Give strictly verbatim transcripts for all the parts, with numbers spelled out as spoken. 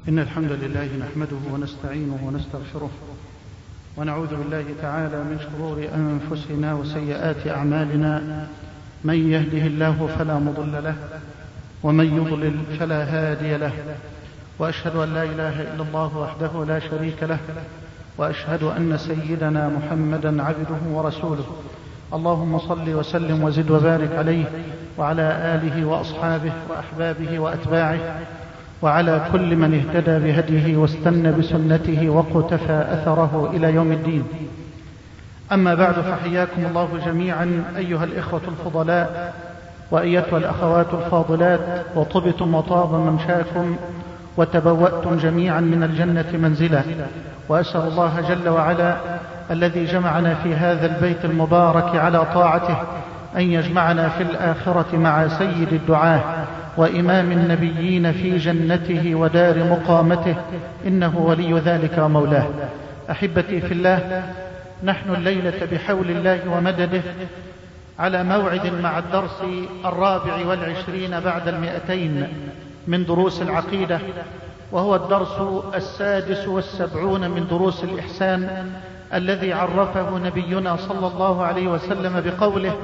إن الحمد لله نحمده ونستعينه ونستغفره ونعوذ بالله تعالى من شرور أنفسنا وسيئات أعمالنا. من يهده الله فلا مضل له ومن يضلل فلا هادي له، وأشهد أن لا إله إلا الله وحده لا شريك له، وأشهد أن سيدنا محمدا عبده ورسوله. اللهم صل وسلم وزد وبارك عليه وعلى آله وأصحابه وأحبابه وأتباعه وعلى كل من اهتدى بهديه واستنى بسنته وقتفى أثره إلى يوم الدين. أما بعد، فحياكم الله جميعا أيها الإخوة الفضلاء وأيتها الأخوات الفاضلات، وطبتم وطاب ممشاكم وتبوأتم جميعا من الجنة منزلا. وأسأل الله جل وعلا الذي جمعنا في هذا البيت المبارك على طاعته أن يجمعنا في الآخرة مع سيد الدعاة وإمام النبيين في جنته ودار مقامته، إنه ولي ذلك ومولاه. أحبتي في الله، نحن الليلة بحول الله ومدده على موعد مع الدرس الرابع والعشرين بعد المئتين من دروس العقيدة، وهو الدرس السادس والسبعون من دروس الإحسان الذي عرفه نبينا صلى الله عليه وسلم بقوله: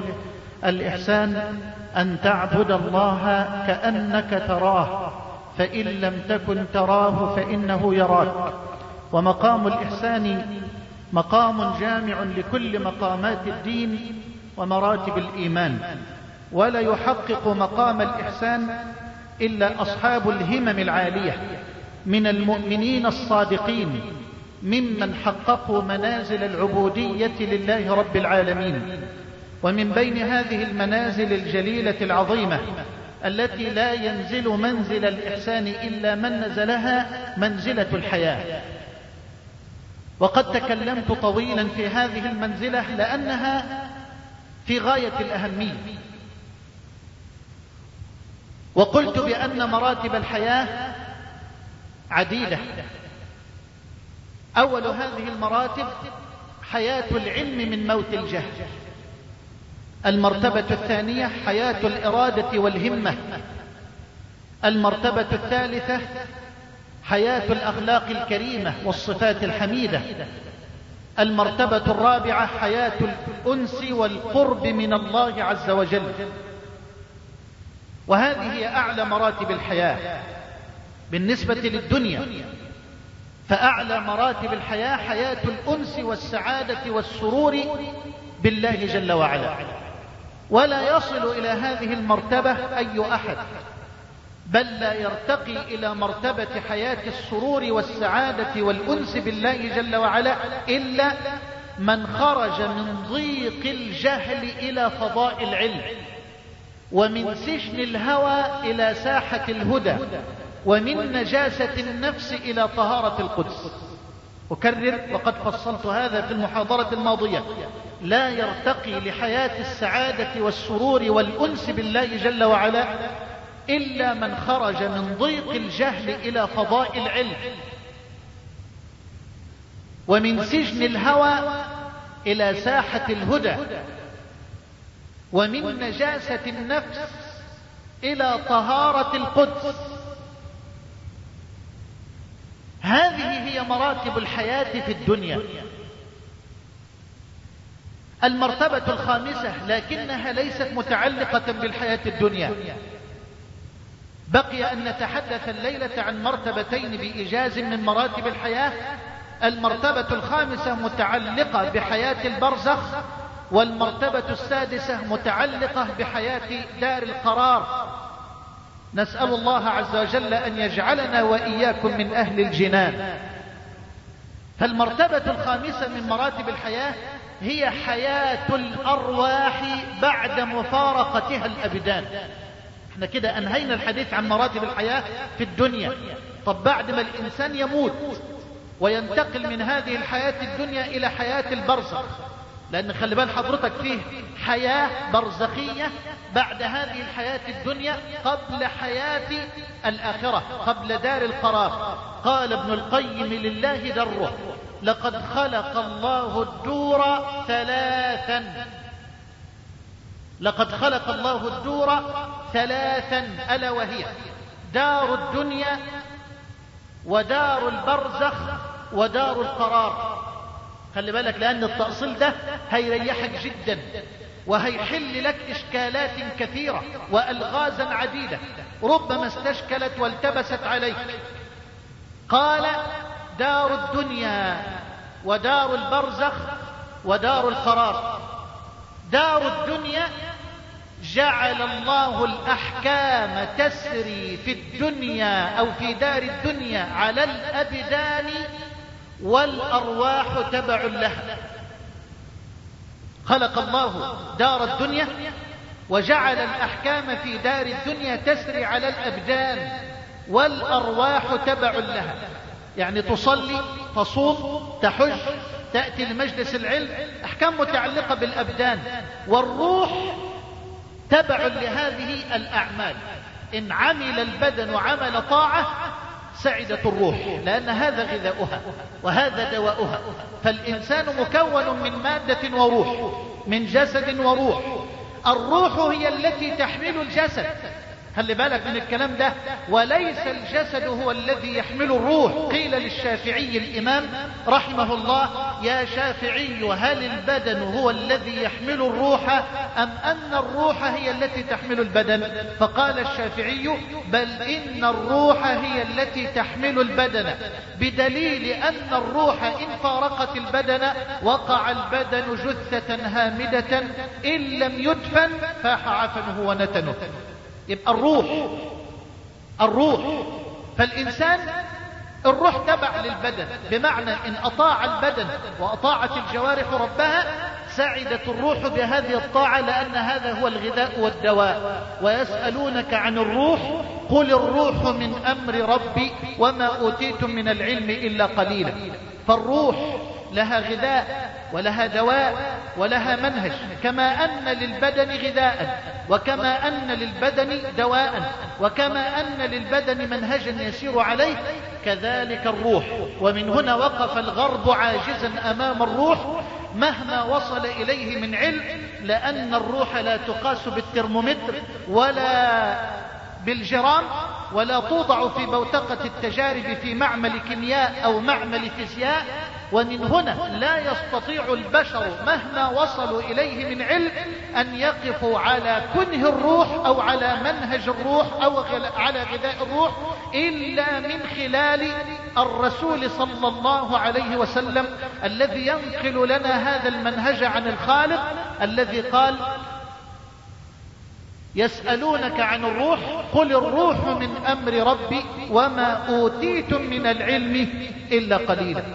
الإحسان أن تعبد الله كأنك تراه فإن لم تكن تراه فإنه يراك. ومقام الإحسان مقام جامع لكل مقامات الدين ومراتب الإيمان، ولا يحقق مقام الإحسان إلا أصحاب الهمم العالية من المؤمنين الصادقين، ممن حققوا منازل العبودية لله رب العالمين. ومن بين هذه المنازل الجليلة العظيمة التي لا ينزل منزل الإحسان إلا من نزلها منزلة الحياة. وقد تكلمت طويلا في هذه المنزلة لأنها في غاية الأهمية، وقلت بأن مراتب الحياة عديدة. أول هذه المراتب حياة العلم من موت الجهل. المرتبة الثانية حياة الإرادة والهمة. المرتبة الثالثة حياة الأخلاق الكريمة والصفات الحميدة. المرتبة الرابعة حياة الأنس والقرب من الله عز وجل. وهذه هي أعلى مراتب الحياة بالنسبة للدنيا. فأعلى مراتب الحياة حياة الأنس والسعادة والسرور بالله جل وعلا. ولا يصل إلى هذه المرتبة أي أحد، بل لا يرتقي إلى مرتبة حياة السرور والسعادة والأنس بالله جل وعلا إلا من خرج من ضيق الجهل إلى فضاء العلم، ومن سجن الهوى إلى ساحة الهدى، ومن نجاسة النفس إلى طهارة القدس. أكرر وقد فصلت هذا في المحاضرة الماضية: لا يرتقي لحياة السعادة والسرور والأنس بالله جل وعلا إلا من خرج من ضيق الجهل إلى فضاء العلم، ومن سجن الهوى إلى ساحة الهدى، ومن نجاسة النفس إلى طهارة القدس. هذه هي مراتب الحياة في الدنيا. المرتبة الخامسة لكنها ليست متعلقة بالحياة الدنيا. بقي أن نتحدث الليلة عن مرتبتين بإيجاز من مراتب الحياة. المرتبة الخامسة متعلقة بحياة البرزخ، والمرتبة السادسة متعلقة بحياة دار القرار. نسأل الله عز وجل أن يجعلنا وإياكم من أهل الجنان. فالمرتبة الخامسة من مراتب الحياة هي حياة الأرواح بعد مفارقتها الأبدان. احنا كده أنهينا الحديث عن مراتب الحياة في الدنيا. طب بعد ما الإنسان يموت وينتقل من هذه الحياة الدنيا إلى حياة البرزخ، لأن خلي بال حضرتك فيه حياة برزخية بعد هذه الحياة الدنيا قبل حياة الآخرة، قبل دار القرار. قال ابن القيم: لله دره، لقد خلق الله الدور ثلاثا. لقد خلق الله الدور ثلاثا، ألا وهي دار الدنيا ودار البرزخ ودار القرار. خلي بالك، لأن التأصيل ده هيريحك جدا وهيحل لك إشكالات كثيرة وألغازا عديدة ربما استشكلت والتبست عليك. قال دار الدنيا ودار البرزخ ودار القرار. دار الدنيا جعل الله الأحكام تسري في الدنيا أو في دار الدنيا على الأبدان والأرواح تبع لها. خلق الله دار الدنيا وجعل الأحكام في دار الدنيا تسري على الأبدان والأرواح تبع لها. يعني تصلي، تصوم، تحج، تأتي لمجلس العلم، أحكام متعلقة بالأبدان، والروح تبع لهذه الأعمال. إن عمل البدن عمل طاعة سعدت الروح، لأن هذا غذاؤها وهذا دواؤها. فالإنسان مكون من مادة وروح، من جسد وروح. الروح هي التي تحمل الجسد، خلي بالك من الكلام ده، وليس الجسد هو الذي يحمل الروح. قيل للشافعي الإمام رحمه الله: يا شافعي، هل البدن هو الذي يحمل الروح أم أن الروح هي التي تحمل البدن؟ فقال الشافعي: بل إن الروح هي التي تحمل البدن، بدليل أن الروح إن فارقت البدن وقع البدن جثة هامدة إن لم يدفن فاح عفنه ونتنه. يبقى الروح الروح فالإنسان الروح تبع للبدن، بمعنى إن أطاع البدن وأطاعت الجوارح ربها سعدت الروح بهذه الطاعة، لأن هذا هو الغذاء والدواء. ويسألونك عن الروح قل الروح من أمر ربي وما أوتيتم من العلم إلا قليلا. فالروح لها غذاء ولها دواء ولها منهج، كما أن للبدن غذاء وكما أن للبدن دواء وكما أن للبدن منهجا يسير عليه، كذلك الروح. ومن هنا وقف الغرب عاجزا أمام الروح مهما وصل إليه من علم، لأن الروح لا تقاس بالترمومتر ولا بالجرام، ولا توضع في بوتقة التجارب في معمل كيمياء أو معمل فيزياء. ومن هنا لا يستطيع البشر مهما وصلوا إليه من علم أن يقفوا على كنه الروح أو على منهج الروح أو على غذاء الروح إلا من خلال الرسول صلى الله عليه وسلم، الذي ينقل لنا هذا المنهج عن الخالق، الذي قال: يسألونك عن الروح قل الروح من أمر ربي وما أوتيتم من العلم إلا قليلا.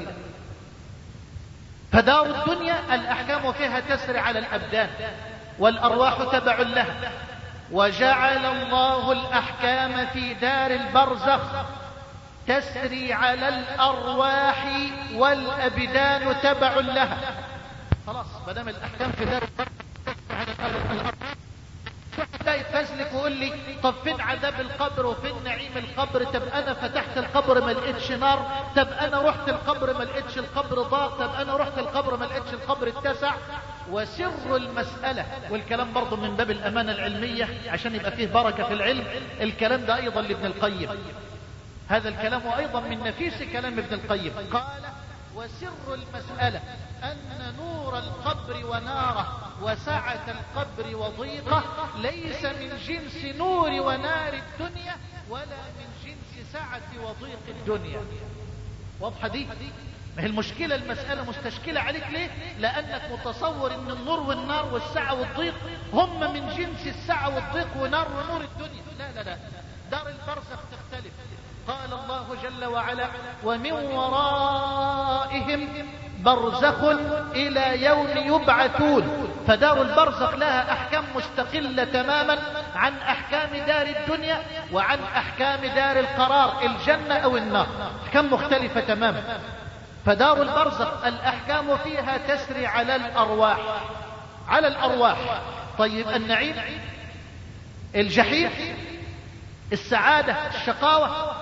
فدار الدنيا الأحكام فيها تسري على الأبدان والأرواح تبع لها. وجعل الله الأحكام في دار البرزخ تسري على الأرواح والأبدان تبع لها. خلاص، مدام الأحكام في دار البرزخ على الأرواح، ده يتفزلك ويقول لي: طب فين عذاب القبر وفين نعيم القبر؟ طب انا فتحت القبر ما لقيتش نار، طب انا رحت القبر ما لقيتش القبر ضاق، طب انا رحت القبر ما لقيتش القبر اتسع. وسر المسألة، والكلام برضو من باب الأمانة العلمية عشان يبقى فيه بركة في العلم، الكلام ده ايضا لابن القيم، هذا الكلام ايضا من نفيس كلام ابن القيم. قال: وسر المسألة أن نور القبر وناره وسعة القبر وضيقه ليس من جنس نور ونار الدنيا ولا من جنس سعة وضيق الدنيا. واضحة دي؟ ما هي المشكلة، المسألة مستشكلة عليك ليه؟ لأنك متصور أن النور والنار والسعة والضيق هم من جنس السعة والضيق ونار ونور الدنيا. لا لا لا، دار البرزخ تختلف. قال الله جل وعلا: ومن ورائهم برزخ إلى يوم يبعثون. فدار البرزخ لها أحكام مستقلة تماما عن أحكام دار الدنيا وعن أحكام دار القرار، الجنة أو النار، أحكام مختلفة تماما. فدار البرزخ الأحكام فيها تسري على الأرواح، على الأرواح. طيب، النعيم، الجحيم، السعادة، الشقاوة،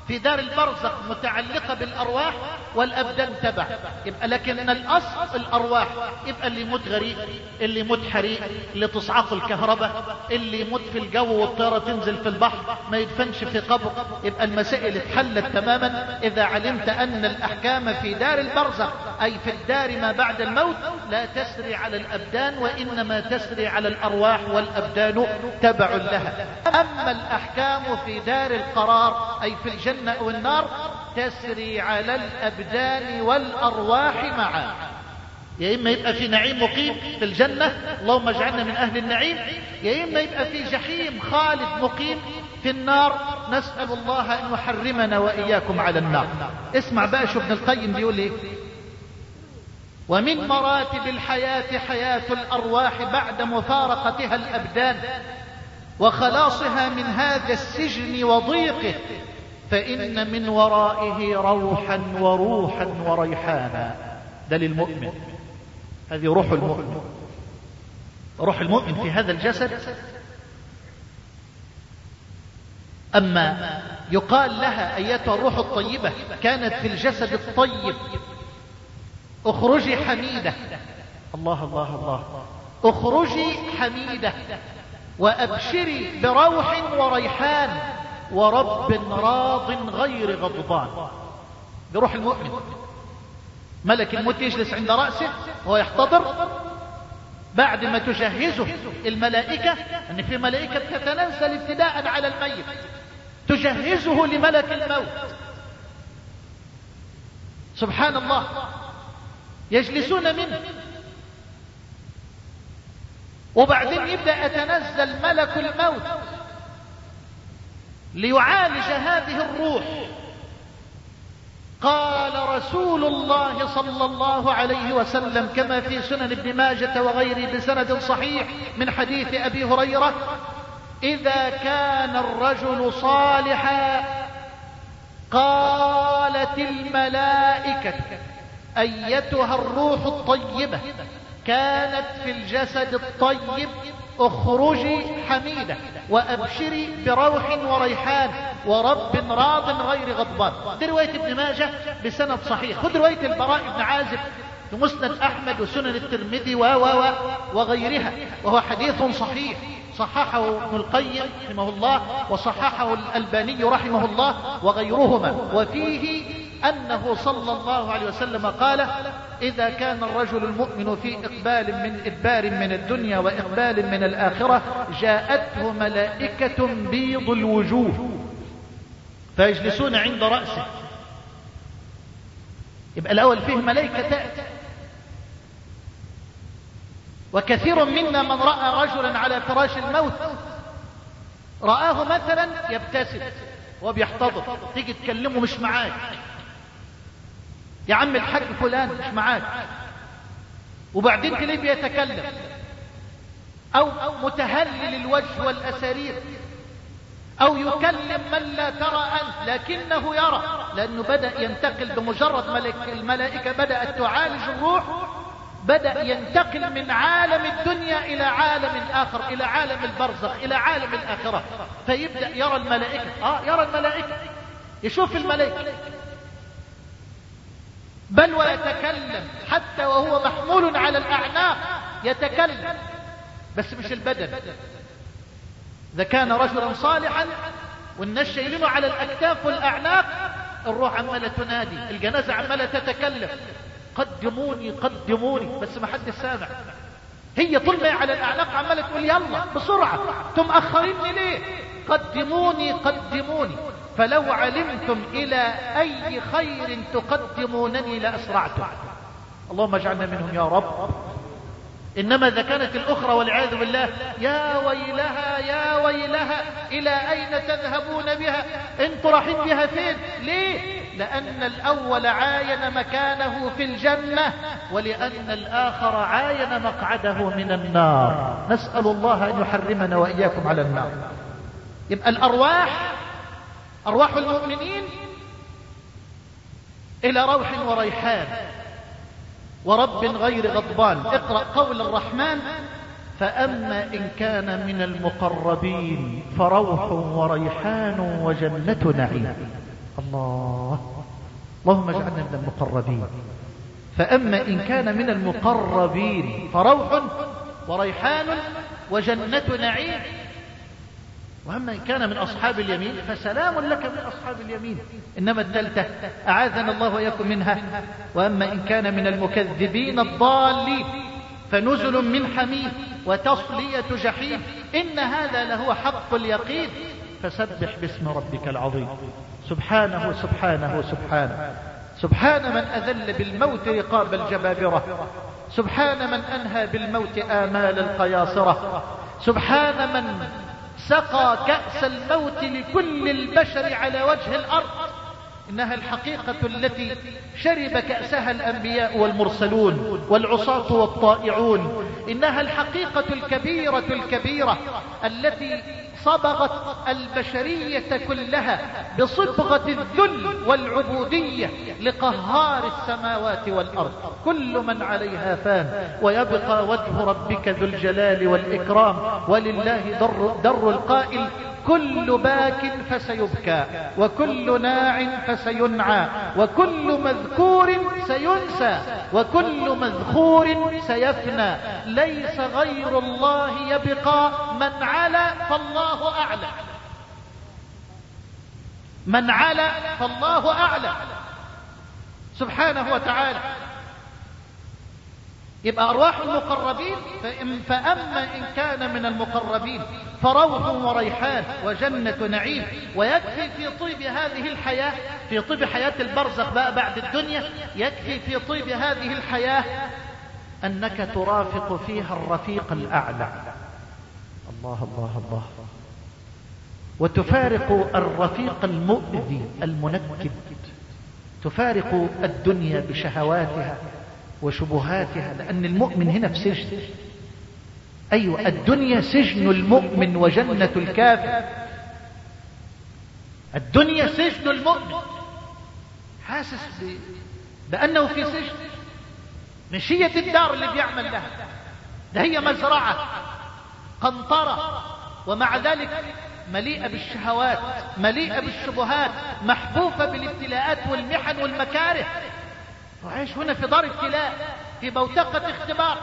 في دار البرزخ متعلقة بالأرواح والأبدان تبع، يبقى لكن الأصل الأرواح. يبقى اللي يموت غريق، اللي يموت حريق، اللي تصعقه الكهرباء، اللي يموت في الجو والطيارة تنزل في البحر، ما يدفنش في قبر. يبقى المسائل اتحلت تماما إذا علمت أن الأحكام في دار البرزخ أي في الدار ما بعد الموت لا تسري على الأبدان، وإنما تسري على الأرواح والأبدان تبع لها. أما الأحكام في دار القرار أي في الجنة والنار تسري على الأبدان والأرواح معا. يا إما يبقى في نعيم مقيم في الجنة، اللهم اجعلنا من أهل النعيم، يا إما يبقى في جحيم خالد مقيم في النار، نسأل الله أن يحرمنا وإياكم على النار. اسمع بقى شو ابن القيم بيقول ايه: ومن مراتب الحياة حياة الأرواح بعد مفارقتها الأبدان وخلاصها من هذا السجن وضيقه، فإن من ورائه روحا وروحا وريحانا. ده للمؤمن، هذه روح المؤمن. روح المؤمن في هذا الجسد. أما يقال لها أيتها الروح الطيبة كانت في الجسد الطيب اخرجي حميدة، الله الله الله، اخرجي حميدة وأبشري بروح وريحان ورب راض غير غضبان. بروح المؤمن. ملك الموت يجلس عند رأسه وهو يحتضر بعد ما تجهزه الملائكة، أن في ملائكة تتنزل ابتداء على الميت تجهزه لملك الموت. سبحان الله. يجلسون منه، وبعدين يبدأ يتنزل ملك الموت ليعالج هذه الروح. قال رسول الله صلى الله عليه وسلم كما في سنن ابن ماجة وغيره بسند صحيح من حديث أبي هريرة: إذا كان الرجل صالحا قالت الملائكة أيتها الروح الطيبة كانت في الجسد الطيب اخرجي حميدة وأبشري بروح وريحان ورب راض غير غضبان. دي رواية ابن ماجه بسند صحيح. خذ رواية البراء بن عازب في مسند أحمد وسنن الترمذي و و وغيرها، وهو حديث صحيح صححه ابن القيم رحمه الله وصححه الألباني رحمه الله وغيرهما، وفيه أنه صلى الله عليه وسلم قال: إذا كان الرجل المؤمن في إقبال من إدبار من الدنيا وإقبال من الآخرة جاءته ملائكة بيض الوجوه فيجلسون عند رأسه. يبقى الأول فيه ملائكة تأتي. وكثير منا من رأى رجلا على فراش الموت رآه مثلا يبتسم وبيحتضر، تيجي تكلمه مش معاك، يا عم الحاج فلان مش معاك، وبعدين تلاقيه بيتكلم، او متهلل الوجه والاسارير، او يكلم من لا ترى انت لكنه يرى، لانه بدأ ينتقل بمجرد ملك الملائكة بدأت تعالج الروح، بدأ ينتقل من عالم الدنيا الى عالم اخر، الى عالم البرزخ، الى عالم الاخرة، فيبدأ يرى الملائكة. اه يرى الملائكة، يشوف الملائكة، بل ويتكلم حتى وهو محمول على الأعناق يتكلم، بس مش البدن. إذا كان رجلا صالحا والناس شايلينه على الأكتاف والأعناق، الروح عمالة تنادي، الجنازة عمالة تتكلم: قدموني قدموني، بس ما حد سامع. هي طول ما على الأعناق عمالة تقول: يلا بسرعة، انتم مأخريني ليه؟ قدموني قدموني، فلو علمتم إلى أي خير تقدمونني لأسرعتم. اللهم اجعلنا منهم يا رب. إنما إذا كانت الأخرى والعياذ بالله: يا ويلها يا ويلها، إلى أين تذهبون بها؟ انتوا رايحين بها فين؟ ليه؟ لأن الأول عاين مكانه في الجنة، ولأن الآخر عاين مقعده من النار. نسأل الله أن يحرمنا وإياكم على النار. يبقى الأرواح، أرواح المؤمنين إلى روح وريحان ورب غير غضبان. اقرأ قول الرحمن: فأما إن كان من المقربين فروح وريحان وجنة نعيم. الله. اللهم اجعلنا من المقربين. فأما إن كان من المقربين فروح وريحان وجنة نعيم، وأما إن كان من أصحاب اليمين فسلام لك من أصحاب اليمين. إنما الثالثة أعاذنا الله وإياكم منها. وأما إن كان من المكذبين الضالين فنزل من حميم وتصلية جحيم، إن هذا لهو حق اليقين. فسبح باسم ربك العظيم. سبحانه سبحانه سبحانه سبحان من أذل بالموت رقاب الجبابرة، سبحان من أنهى بالموت آمال القياصرة، سبحان من سقى كأس الموت لكل البشر على وجه الأرض. إنها الحقيقة التي شرب كأسها الأنبياء والمرسلون والعصاة والطائعون. إنها الحقيقة الكبيرة الكبيرة التي صبغت البشرية كلها بصبغة الذل والعبودية لقهار السماوات والأرض. كل من عليها فان ويبقى وجه ربك ذو الجلال والإكرام، ولله در, در القائل: كل باك فسيبكى، وكل ناع فسينعى، وكل مذكور سينسى، وكل مذخور سيفنى. ليس غير الله يبقى، من علا فالله أعلى، من علا فالله أعلى سبحانه وتعالى. يبقى أرواح المقربين. فأما إن كان من المقربين فروح وريحان وجنة نعيم. ويكفي في طيب هذه الحياة، في طيب حياة البرزخ بقى بعد الدنيا، يكفي في طيب هذه الحياة أنك ترافق فيها الرفيق الأعلى. الله الله الله. وتفارق الرفيق المؤذي المنكد، تفارق الدنيا بشهواتها وشبهاتها، لأن المؤمن هنا في سجن. أيوة، الدنيا سجن المؤمن وجنة الكافر. الدنيا سجن المؤمن، حاسس ب... بأنه في سجن. مشية الدار اللي بيعمل لها ده هي مزرعة قنطرة، ومع ذلك مليئة بالشهوات، مليئة بالشبهات، محبوفة بالابتلاءات والمحن والمكاره. وعيش هنا في دار ابتلاء، في بوتقة اختبار.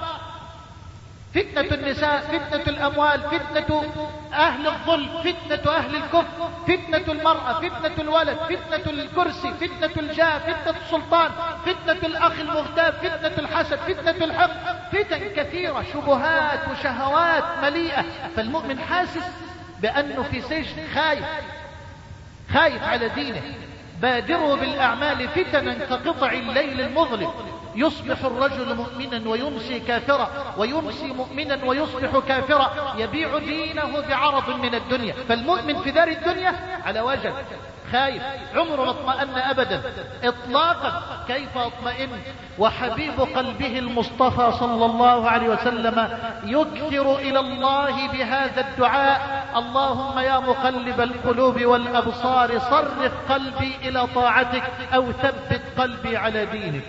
فتنة النساء، فتنة الأموال، فتنة أهل الظلم، فتنة أهل الكفر، فتنة المرأة، فتنة الولد، فتنة الكرسي، فتنة الجاه، فتنة السلطان، فتنة الأخ المغتاب، فتنة الحسد، فتنة الحقد. فتن كثيرة، شبهات وشهوات مليئة. فالمؤمن حاسس بأنه في سجن، خايف خايف على دينه. بادروا بالأعمال فتنا كقطع الليل المظلم، يصبح الرجل مؤمنا ويمسي كافرا، ويمسي مؤمنا ويصبح كافرا، يبيع دينه بعرض من الدنيا. فالمؤمن في دار الدنيا على وجل، خايف، عمره ما اطمأن أبدا إطلاقا. كيف اطمئن وحبيب قلبه المصطفى صلى الله عليه وسلم يكثر إلى الله بهذا الدعاء: اللهم يا مقلب القلوب والأبصار صرف قلبي إلى طاعتك، أو ثبت قلبي على دينك.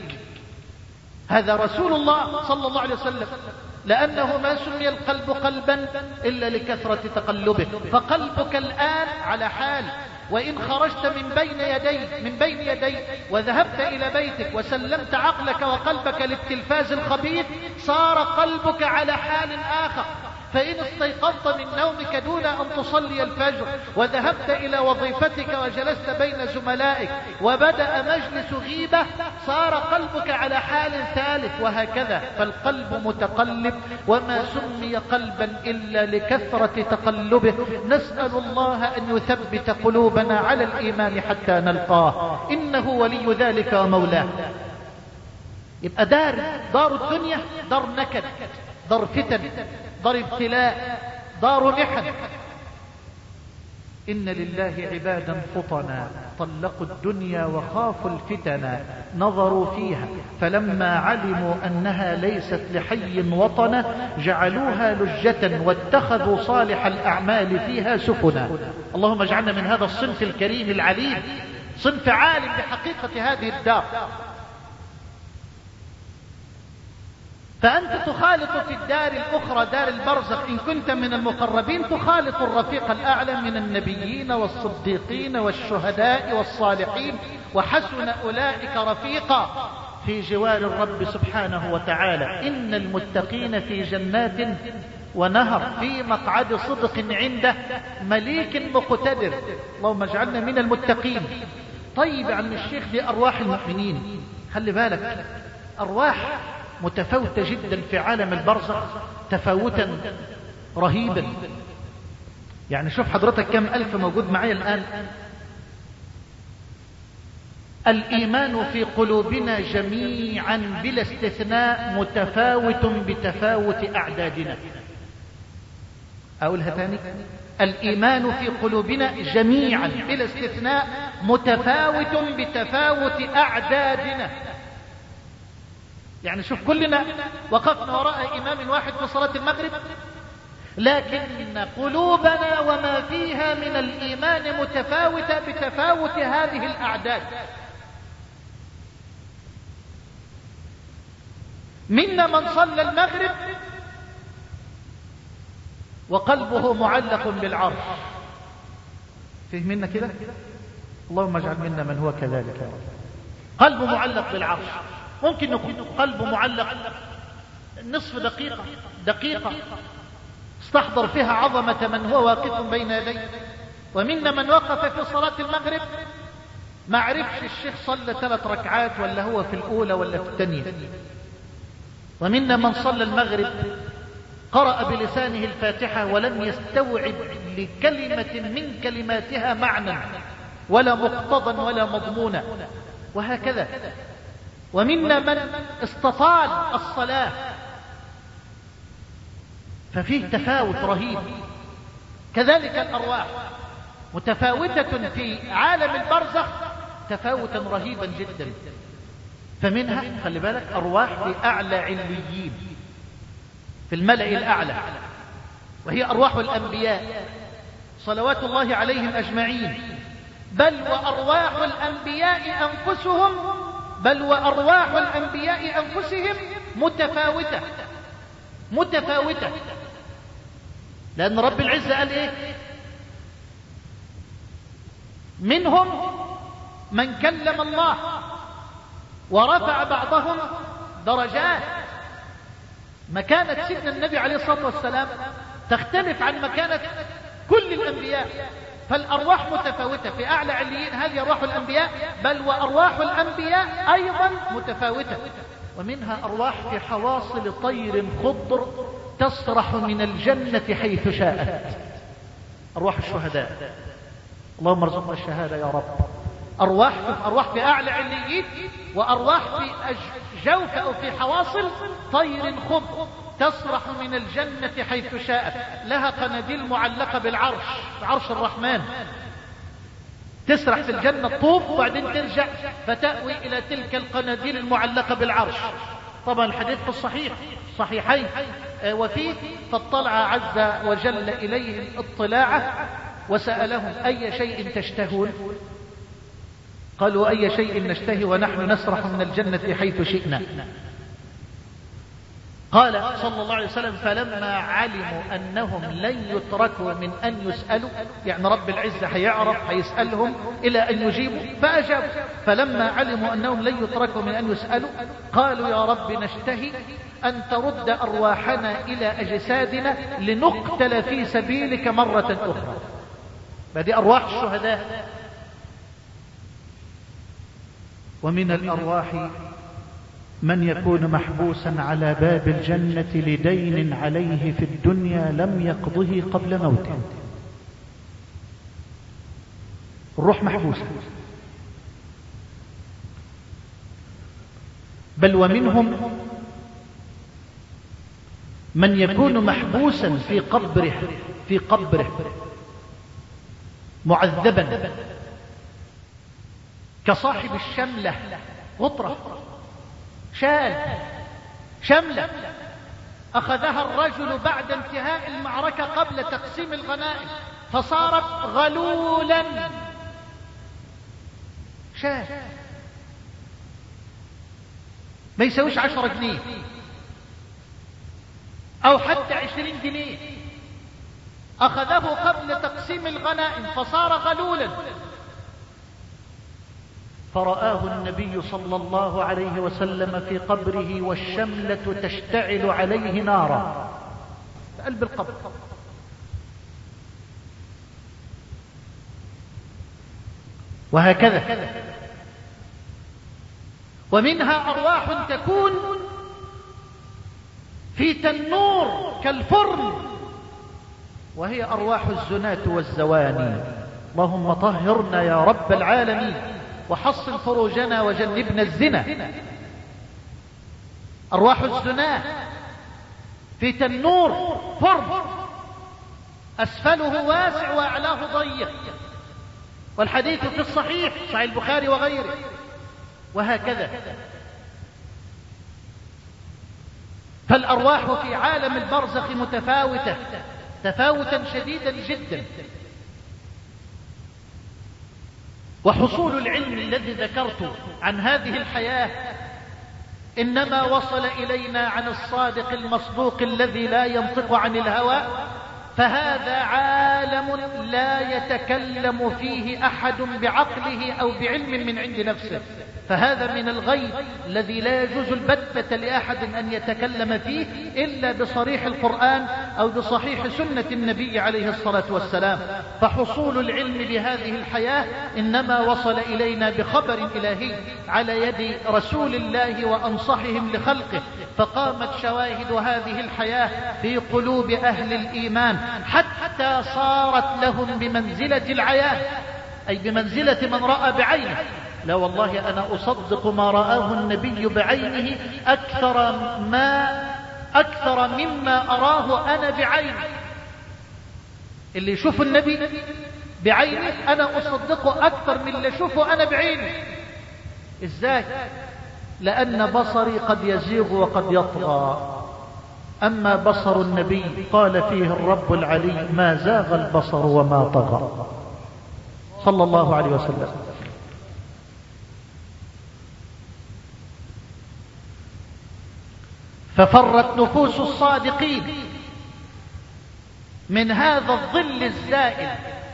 هذا رسول الله صلى الله عليه وسلم، لأنه ما سمي القلب قلبا إلا لكثرة تقلبه. فقلبك الآن على حال، وإن خرجت من بين يدي من بين يدي وذهبت إلى بيتك وسلمت عقلك وقلبك للتلفاز الخبيث، صار قلبك على حال آخر. فإن استيقظت من نومك دون أن تصلي الفجر وذهبت إلى وظيفتك وجلست بين زملائك وبدأ مجلس غيبة، صار قلبك على حال ثالث، وهكذا. فالقلب متقلب، وما سمي قلبا إلا لكثرة تقلبه. نسأل الله أن يثبت قلوبنا على الإيمان حتى نلقاه، إنه ولي ذلك ومولاه. يبقى دار دار الدنيا دار نكد، دار فتن، دار ابتلاء، دار محن. إن لله عبادا فطنا طلقوا الدنيا وخافوا الفتنا، نظروا فيها فلما علموا أنها ليست لحي وطنا جعلوها لجة واتخذوا صالح الأعمال فيها سفنا. اللهم اجعلنا من هذا الصنف الكريم العليم، صنف عالم بحقيقة هذه الدار. فأنت تخالط في الدار الأخرى دار البرزخ إن كنت من المقربين، تخالط الرفيق الأعلى من النبيين والصديقين والشهداء والصالحين، وحسن أولئك رفيقا في جوار الرب سبحانه وتعالى. إن المتقين في جنات ونهر في مقعد صدق عند مليك مقتدر. اللهم اجعلنا من المتقين. طيب يا عم الشيخ، دي أرواح المؤمنين، خلي بالك أرواح متفاوتة جدا في عالم البرزخ تفاوتا رهيبا. يعني شوف حضرتك كم ألف موجود معي الآن. الإيمان في قلوبنا جميعا بلا استثناء متفاوت بتفاوت أعدادنا. أقولها تاني، الإيمان في قلوبنا جميعا بلا استثناء متفاوت بتفاوت أعدادنا. يعني شوف كلنا وقفنا وراء إمام واحد في صلاة المغرب، لكن قلوبنا وما فيها من الإيمان متفاوتة بتفاوت هذه الأعداد. منا من صلى المغرب وقلبه معلق بالعرش، فيه منا كده؟ اللهم اجعل منا من هو كذلك يا رب. قلبه معلق بالعرش. ممكن يكون قلبه معلق نصف دقيقة دقيقة استحضر فيها عظمة من هو واقف بين يديه. ومنا من وقف في صلاة المغرب ما عرفش الشيخ صلى ثلاث ركعات ولا هو في الأولى ولا في الثانية. ومنا من صلى المغرب قرأ بلسانه الفاتحة ولم يستوعب لكلمة من كلماتها معنى ولا مقتضى ولا مضمونا، وهكذا. ومنا من استطال الصلاة، ففيه تفاوت رهيب. كذلك الأرواح متفاوتة في عالم البرزخ تفاوتا رهيبا جدا. فمنها خلي بالك أرواح في أعلى عليين في الملأ الأعلى، وهي أرواح الأنبياء صلوات الله عليهم أجمعين. بل وأرواح الأنبياء أنفسهم بل وأرواح الأنبياء أنفسهم متفاوتة متفاوتة لأن رب العزة قال إيه؟ منهم من كلم الله ورفع بعضهم درجات. مكانة سيدنا النبي عليه الصلاة والسلام تختلف عن مكانة كل الأنبياء، فالأرواح متفاوتة. في أعلى عليين هذه أرواح الأنبياء، بل وأرواح الأنبياء أيضا متفاوتة. ومنها أرواح في حواصل طير خضر تسرح من الجنة حيث شاءت، أرواح الشهداء. اللهم ارزقنا الشهادة يا رب. أرواح أرواح في أعلى عليين، وأرواح في جوف أو في حواصل طير خضر تسرح من الجنة حيث شاءت، لها قناديل معلقة بالعرش، بعرش الرحمن، تسرح في الجنة طوف وبعدين ترجع فتأوي إلى تلك القناديل المعلقة بالعرش. طبعا الحديث في الصحيح صحيحين وفيه فاطلع عز وجل إليهم اطلاعه وسألهم أي شيء تشتهون؟ قالوا أي شيء نشتهي ونحن نسرح من الجنة حيث شئنا. قال صلى الله عليه وسلم فلما علموا أنهم لن يتركوا من أن يسألوا، يعني رب العزة هيعرف هيسألهم إلى أن يجيبوا، فأجابوا. فلما علموا أنهم لن يتركوا من أن يسألوا قالوا يا رب نشتهي أن ترد أرواحنا إلى أجسادنا لنقتل في سبيلك مرة أخرى. هذه أرواح الشهداء. ومن الأرواح من يكون محبوسا على باب الجنة لدين عليه في الدنيا لم يقضه قبل موته. الروح محبوسة. بل ومنهم من يكون محبوسا في قبره في قبره معذبا كصاحب الشملة، غطرة شال شملة أخذها الرجل بعد انتهاء المعركة قبل تقسيم الغنائم فصارت غلولا. شال ما يسويش عشرة جنيه، أو حتى عشرين جنيه، أخذه قبل تقسيم الغنائم فصار غلولا، فرآه النبي صلى الله عليه وسلم في قبره والشملة تشتعل عليه نارا في قلب القبر. وهكذا. ومنها أرواح تكون في تنور كالفرن، وهي أرواح الزناة والزواني. اللهم طهرنا يا رب العالمين وحصن فروجنا وجنبنا الزنا. أرواح الزناة في تنور فرن، أسفله واسع وأعلاه ضيق، والحديث في الصحيح صحيح البخاري وغيره. وهكذا. فالأرواح في عالم البرزخ متفاوتة تفاوتا شديدا جدا. وحصول العلم الذي ذكرت عن هذه الحياة إنما وصل إلينا عن الصادق المصدوق الذي لا ينطق عن الهوى، فهذا عالم لا يتكلم فيه أحد بعقله أو بعلم من عند نفسه، فهذا من الغيب الذي لا يجوز البتة لأحد أن يتكلم فيه إلا بصريح القرآن أو بصحيح سنة النبي عليه الصلاة والسلام. فحصول العلم بهذه الحياة إنما وصل إلينا بخبر إلهي على يد رسول الله وأنصحهم لخلقه، فقامت شواهد هذه الحياة في قلوب أهل الإيمان حتى صارت لهم بمنزلة العيان، أي بمنزلة من رأى بعينه. لا والله أنا أصدق ما رآه النبي بعينه أكثر ما أكثر مما أراه أنا بعيني. اللي يشوف النبي بعينه أنا أصدقه أكثر من اللي يشوفه أنا بعيني. إزاي؟ لأن بصري قد يزيغ وقد يطغى، أما بصر النبي قال فيه الرب العلي ما زاغ البصر وما طغى صلى الله عليه وسلم. ففرت نفوس الصادقين من هذا الظل الزائل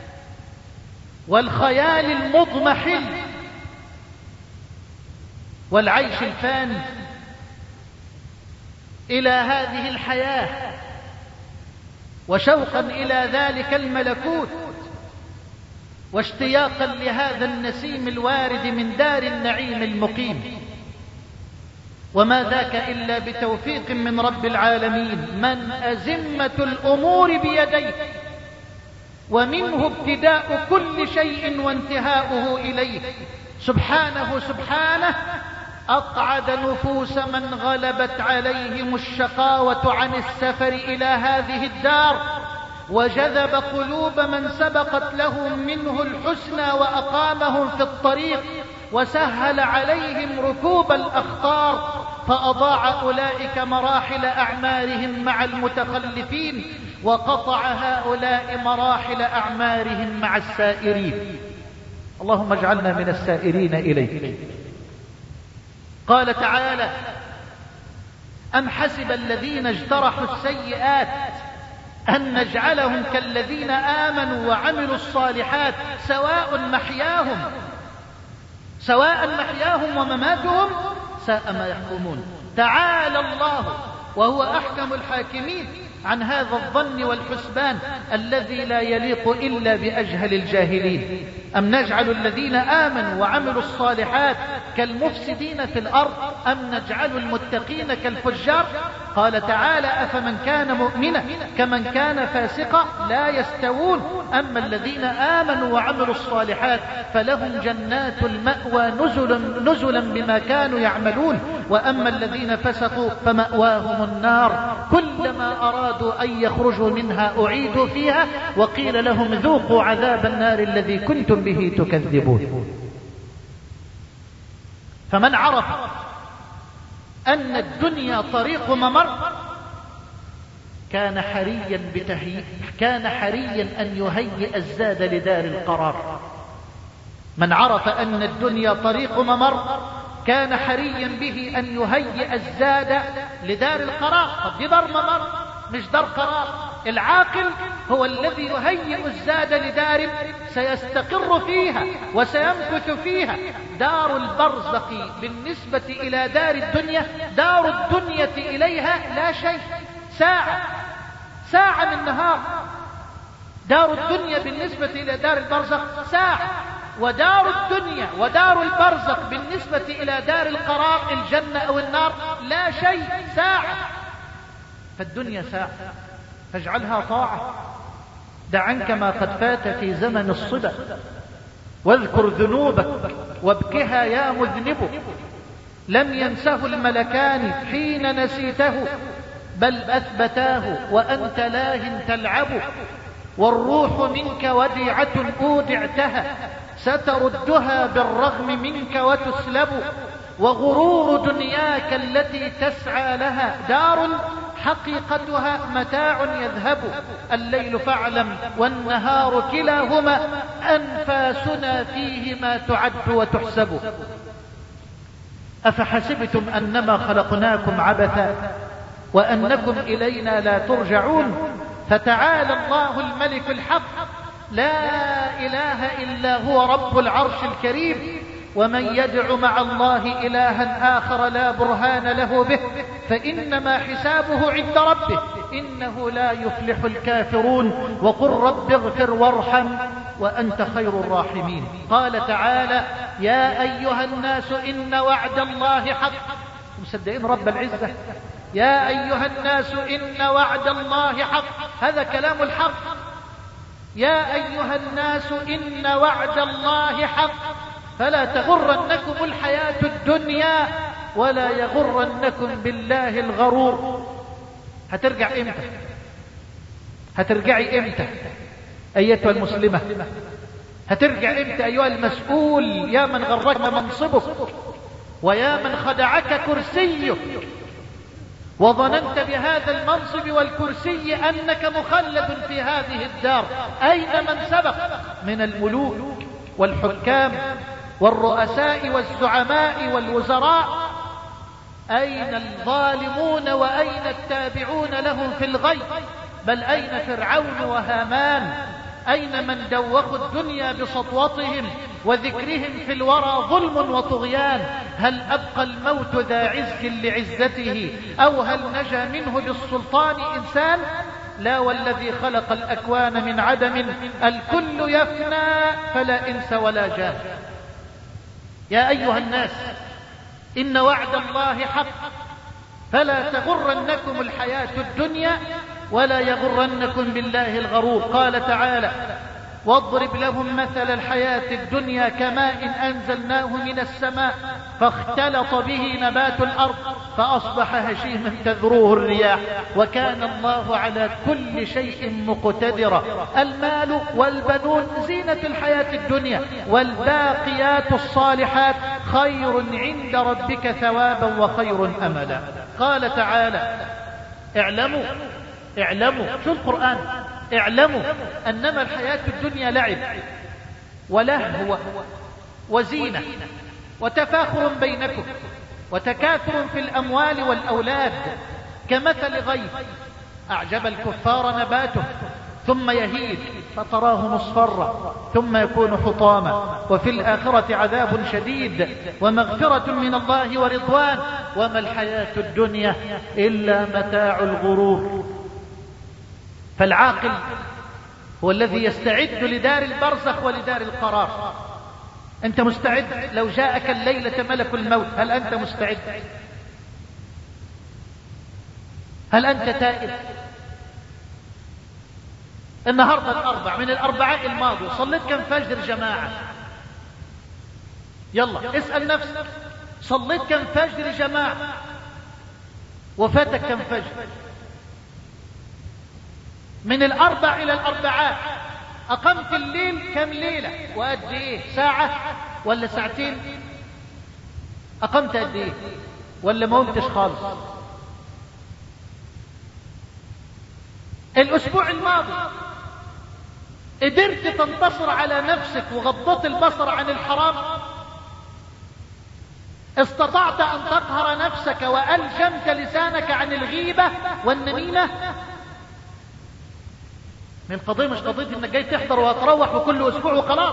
والخيال المضمحل والعيش الفاني إلى هذه الحياة، وشوقا إلى ذلك الملكوت، واشتياقا لهذا النسيم الوارد من دار النعيم المقيم. وما ذاك إلا بتوفيق من رب العالمين، من أزمة الأمور بيديه، ومنه ابتداء كل شيء وانتهاؤه إليه سبحانه. سبحانه أقعد نفوس من غلبت عليهم الشقاوة عن السفر إلى هذه الدار، وجذب قلوب من سبقت لهم منه الحسنى وأقامهم في الطريق، وسهل عليهم ركوب الأخطار، فأضاع أولئك مراحل أعمارهم مع المتخلفين، وقطع هؤلاء مراحل أعمارهم مع السائرين. اللهم اجعلنا من السائرين إليك. قال تعالى أم حسب الذين اجترحوا السيئات أن نجعلهم كالذين آمنوا وعملوا الصالحات سواء محياهم سواء محياهم ومماتهم ساء ما يحكمون. تعالى الله وهو أحكم الحاكمين عن هذا الظن والحسبان الذي لا يليق إلا بأجهل الجاهلين. أم نجعل الذين آمنوا وعملوا الصالحات كالمفسدين في الأرض أم نجعل المتقين كالفجار؟ قال تعالى أفمن كان مؤمنا كمن كان فاسقا لا يستوون. أما الذين آمنوا وعملوا الصالحات فلهم جنات المأوى نزلا, نزلا بما كانوا يعملون، وأما الذين فسقوا فمأواهم النار كلما أرادوا أن يخرجوا منها أعيدوا فيها وقيل لهم ذوقوا عذاب النار الذي كنتم به تكذبون. فمن عرف أن الدنيا طريق ممر كان حريا بتهيئ كان حريا أن يهيئ الزاد لدار القرار. من عرف أن الدنيا طريق ممر كان حريا به أن يهيئ الزاد لدار القرار. قد دار ممر مش دار قرار. العاقل هو الذي يهيئ الزاد لدار سيستقر فيها وسيمكث فيها. دار البرزخ بالنسبة إلى دار الدنيا، دار الدنيا إليها لا شيء، ساعة ساعة من نهار. دار الدنيا بالنسبة إلى دار البرزخ ساعة، ودار الدنيا ودار البرزخ بالنسبة إلى دار القرار الجنة أو النار لا شيء، ساعة. فالدنيا ساعة فاجعلها طاعة. دع عنك ما قد فات في زمن الصبا، واذكر ذنوبك وابكها يا مذنب. لم ينسه الملكان حين نسيته، بل أثبتاه وأنت لاه تلعب. والروح منك وديعة أودعتها، ستردها بالرغم منك وتسلب. وغرور دنياك التي تسعى لها دار، حقيقتها متاع يذهب. الليل فاعلم والنهار كلاهما، أنفاسنا فيهما تعد وتحسب. أفحسبتم أنما خلقناكم عبثا وأنكم إلينا لا ترجعون. فتعالى الله الملك الحق، لا إله إلا هو رب العرش الكريم. ومن يدع مع الله إلها آخر لا برهان له به، فإنما حسابه عند ربه، إنه لا يفلح الكافرون. وقل رب اغفر وارحم وأنت خير الراحمين. قال تعالى: يا أيها الناس إن وعد الله حق. مصدقين رب العزة؟ يا أيها الناس إن وعد الله حق، هذا كلام الحق. يا أيها الناس إن وعد الله حق، فلا تغرنكم الحياة الدنيا ولا يغرنكم بالله الغرور. هترجع امتى؟ هترجعي امتى ايتها المسلمة؟ هترجع امتى ايها المسؤول؟ يا من غرك منصبك، ويا من خدعك كرسيك، وظننت بهذا المنصب والكرسي أنك مخلد في هذه الدار. أين من سبق من الملوك والحكام والرؤساء والزعماء والوزراء؟ أين الظالمون وأين التابعون لهم في الغي؟ بل أين فرعون وهامان؟ أين من دوخوا الدنيا بسطوتهم وذكرهم في الورى ظلم وطغيان؟ هل أبقى الموت ذا عز لعزته، أو هل نجا منه بالسلطان إنسان؟ لا، والذي خلق الأكوان من عدم، الكل يفنى فلا إنس ولا جاه. يا أيها الناس إن وعد الله حق، فلا تغرنكم الحياة الدنيا ولا يغرنكم بالله الغرور. قال تعالى: واضرب لهم مثل الحياة الدنيا كماء أنزلناه من السماء فاختلط به نبات الأرض فأصبح هشيما تذروه الرياح وكان الله على كل شيء مقتدرا. المال والبنون زينة الحياة الدنيا، والباقيات الصالحات خير عند ربك ثوابا وخير أملا. قال تعالى: اعلموا اعلموا شو القرآن اعلموا أنما الحياة الدنيا لعب ولهو وزينة وتفاخر بينكم وتكاثر في الأموال والأولاد كمثل غيث أعجب الكفار نباته ثم يهيج فتراه مصفرا ثم يكون حطاما وفي الآخرة عذاب شديد ومغفرة من الله ورضوان وما الحياة الدنيا إلا متاع الغرور. فالعاقل هو الذي يستعد لدار البرزخ ولدار القرار. أنت مستعد؟ لو جاءك الليلة ملك الموت هل أنت مستعد؟ هل أنت تائب؟ النهاردة الأربع من الأربعاء الماضي صليت كم فجر جماعة؟ يلا اسأل نفسك، صليت كم فجر جماعة؟ وفاتك كم فجر؟ من الأربع إلى الأربعاء أقمت الليل كم ليلة؟ وقد إيه؟ ساعة ولا ساعتين؟ أقمت قد إيه؟ ولا ما قمتش خالص؟ الأسبوع الماضي قدرت تنتصر على نفسك وغضت البصر عن الحرام؟ استطعت أن تقهر نفسك وألجمت لسانك عن الغيبة والنميمة؟ من القضية مش قضية انك جاي تحضر وتروح وكل اسبوع وخلاص.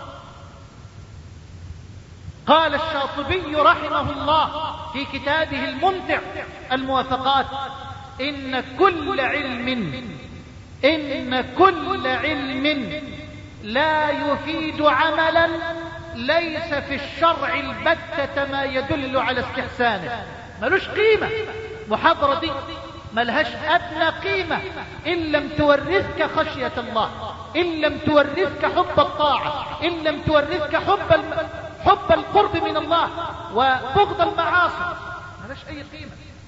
قال الشاطبي رحمه الله في كتابه الممتع الموافقات: إن كل علم إن كل علم لا يفيد عملا ليس في الشرع البتة ما يدل على استحسانه. ملوش قيمة محاضرة دي، ملهاش أدنى قيمة إن لم تورثك خشية الله، إن لم تورثك حب الطاعة، إن لم تورثك حب الم... حب القرب من الله وبغض المعاصي، ملهاش أي قيمة.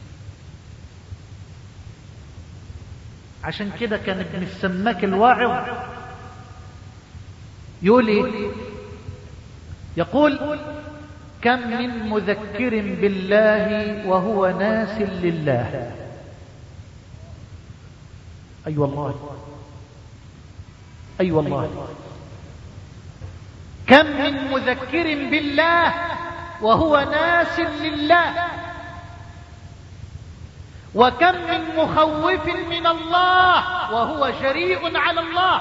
عشان كده كان ابن السماك الواعظ يقول ايه؟ يقول: كم من مذكر بالله وهو ناس لله. اي أيوة والله، اي أيوة والله. كم من مذكر بالله وهو ناس لله، وكم من مخوف من الله وهو جريء على الله،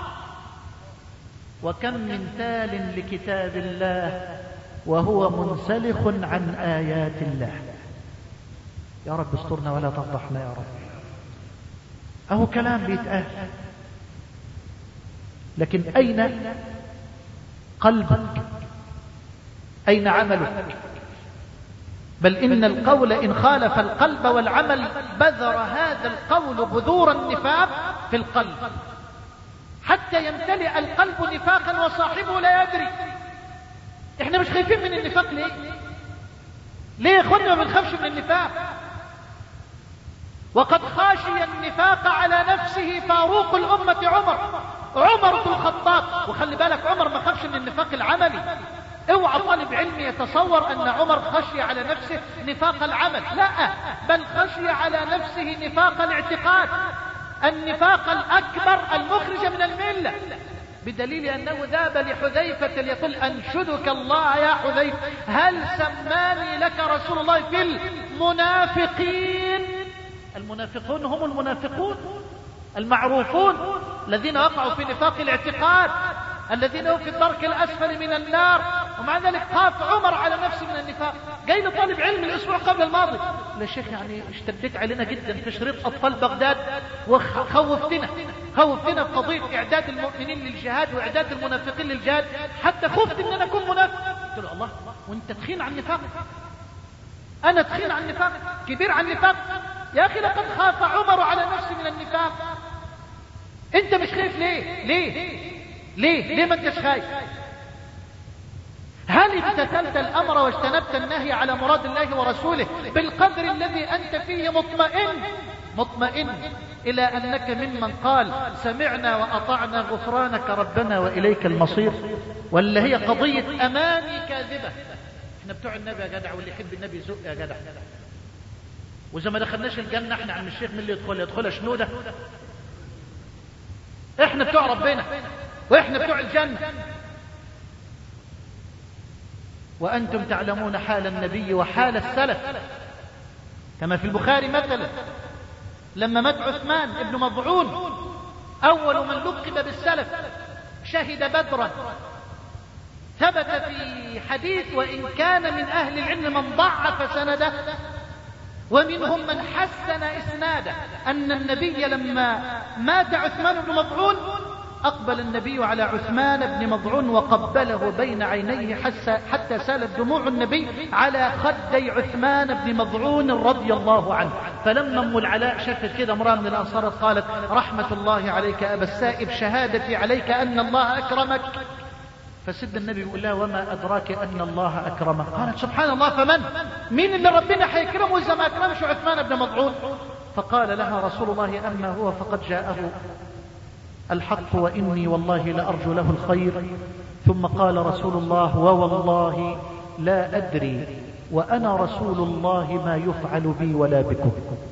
وكم من تال لكتاب الله وهو منسلخ عن آيات الله. يا رب استرنا ولا تفضحنا يا رب. اهو كلام بيتقال، لكن اين قلبك؟ اين عملك؟ بل إن القول إن خالف القلب والعمل بذر هذا القول بذور النفاق في القلب حتى يمتلئ القلب نفاقا وصاحبه لا يدري. احنا مش خايفين من النفاق ليه؟ ليه يا اخوانا ما بنخافش من النفاق؟ وقد خاشي النفاق على نفسه فاروق الأمة عمر عمر بن الخطاب. وخلي بالك عمر ما خافش من النفاق العملي. اوعى طالب علم يتصور ان عمر خشي على نفسه نفاق العمل، لا، بل خشي على نفسه نفاق الاعتقاد، النفاق الاكبر المخرج من المله، بدليل انه ذهب لحذيفه يقول: انشدك الله يا حذيفه هل سماني لك رسول الله في المنافقين. المنافقون هم المنافقون المعروفون الذين وقعوا في نفاق الاعتقاد، الذين هم في الدرك الأسفل من النار. ومع ذلك خاف عمر على نفسه من النفاق. جاي له طالب علم الأسبوع قبل الماضي: لا شيخ يعني اشتدت علينا جدا في شريط أطفال بغداد وخوفتنا خوفتنا في قضية إعداد المؤمنين للجهاد وإعداد المنافقين للجهاد، حتى خفت إن أنا أكون منافق. قلت له: الله، وأنت تخين عن النفاق؟ أنا تخين عن النفاق؟ كبير عن النفاق؟ يا أخي لقد خاف عمر على نفسه من النفاق. أنت مش خايف ليه؟ ليه؟ ليه؟ ليه ما انتش خايف؟ هل امتثلت الامر واجتنبت النهي على مراد الله ورسوله بالقدر الذي انت فيه مطمئن مطمئن الى انك ممن قال سمعنا واطعنا غفرانك ربنا واليك المصير؟ ولا هي قضية اماني كاذبة؟ احنا بتوع النبي يا جدع، واللي يحب النبي يزق يا جدع. واذا ما دخلناش الجنة احنا عم الشيخ من اللي يدخل يدخلها شنودة؟ احنا بتوع ربنا واحنا بتوع الجنة. وانتم تعلمون حال النبي وحال السلف، كما في البخاري مثلا لما مات عثمان ابن مضعون اول من لقب بالسلف شهد بدرا. ثبت في حديث وان كان من اهل العلم من ضعف سنده ومنهم من حسن اسناده ان النبي لما مات عثمان بن مضعون أقبل النبي على عثمان بن مضعون وقبله بين عينيه حتى سالت دموع النبي على خدي عثمان بن مضعون رضي الله عنه. فلما أم العلاء شافت كده امرأة من الأنصار قالت: رحمة الله عليك أبا السائب، شهادتي عليك أن الله أكرمك. فسد النبي يقول لها: وما أدراك أن الله أكرمه؟ قالت: سبحان الله، فمن؟ مين اللي ربنا حيكرمه إذا ما أكرمش عثمان بن مضعون؟ فقال لها رسول الله: أما هو فقد جاءه الحق وإني والله لأرجو له الخير. ثم قال رسول الله: ووالله لا أدري وأنا رسول الله ما يفعل بي ولا بكم.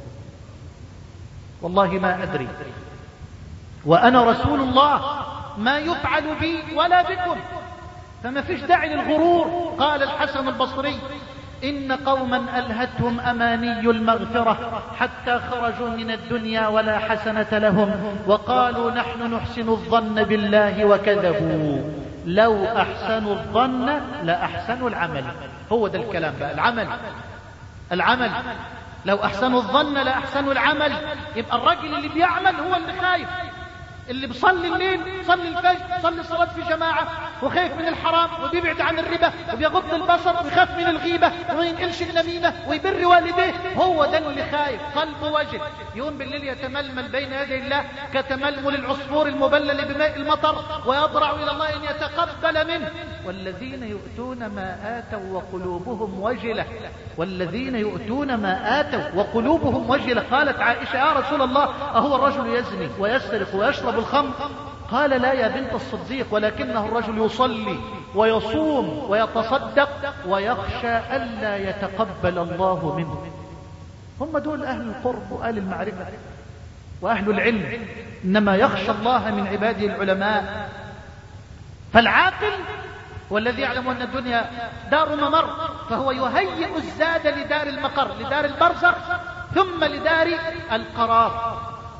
والله ما أدري وأنا رسول الله ما يفعل بي ولا بكم. فما فيش داعي للغرور. قال الحسن البصري: إن قوما ألهتهم أماني المغفرة حتى خرجوا من الدنيا ولا حسنة لهم وقالوا نحن نحسن الظن بالله وكذبوا لو أحسنوا الظن لأحسنوا العمل. هو ده الكلام بقى، العمل العمل لو أحسنوا الظن لأحسنوا العمل. يبقى الرجل اللي بيعمل هو اللي خايف، اللي بيصلي الليل، صلي الفجر، صلي الصلاة في جماعة، وخايف من الحرام، وبيبعد عن الربا، وبيغض البصر، ويخاف من الغيبة، وما ينقلش النميمة، ويبر والديه. هو ده اللي خايف، قلبه وجل، يقوم بالليل يتململ بين يدي الله كتململ العصفور المبلل بماء المطر، ويضرع إلى الله أن يتقبل منه. والذين يؤتون ما آتوا وقلوبهم وجلة، والذين يؤتون ما آتوا وقلوبهم وجلة. قالت عائشة يا رسول الله أهو الرجل يزني ويسرق ويشرب الخمر؟ قال لا يا بنت الصديق، ولكنه الرجل يصلي ويصوم ويتصدق ويخشى ألا يتقبل الله منه. هم دول أهل القرب وأهل المعرفة وأهل العلم، إنما يخشى الله من عباده العلماء. فالعاقل والذي يعلم أن الدنيا دار ممر فهو يهيئ الزاد لدار المقر، لدار البرزخ، ثم لدار القرار.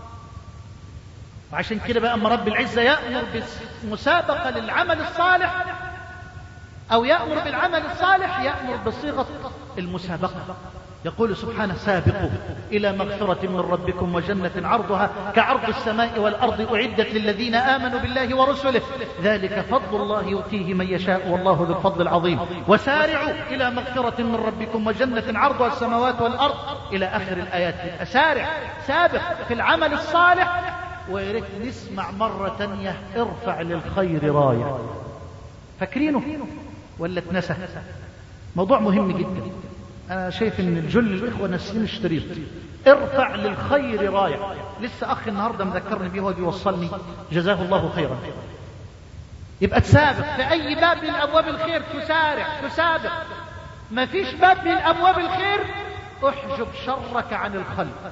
وعشان كده بقى أما رب العزة يأمر بالمسابقة للعمل الصالح أو يأمر بالعمل الصالح يأمر بصيغة المسابقة. يقول سبحانه سابقوا إلى مغفرة من ربكم وجنة عرضها كعرض السماء والأرض أعدت للذين آمنوا بالله ورسله ذلك فضل الله يؤتيه من يشاء والله ذو الفضل العظيم. وسارعوا إلى مغفرة من ربكم وجنة عرضها السماوات والأرض إلى آخر الآيات. أسارع، سابق في العمل الصالح. ويريد نسمع مرة تانية ارفع للخير راية. فاكرينه ولا اتنسى؟ موضوع مهم جدا. أنا شايف ان الجل الإخوة ناسين الشريط. ارفع للخير راية. لسه أخي النهاردة مذكرني بيه وهو بيوصلني جزاه الله خيرا. يبقى تسابق في أي باب من أبواب الخير، تسارع تسابق. ما فيش باب من أبواب الخير احجب شرك عن الخلق،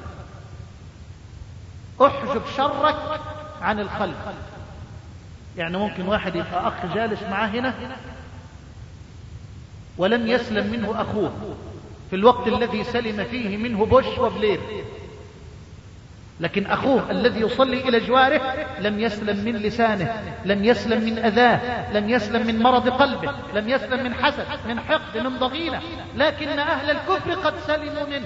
احجب شرك عن الخلق. يعني ممكن واحد يبقى أخ جالس معاه هنا ولم يسلم منه أخوه في الوقت الذي سلم فيه منه بوش وبلير، لكن أخوه الذي يصلي إلى جواره لم يسلم من لسانه، لم يسلم من أذاه، لم يسلم من مرض قلبه، لم يسلم من حسد، من حقد، من ضغينة، لكن أهل الكفر قد سلموا منه.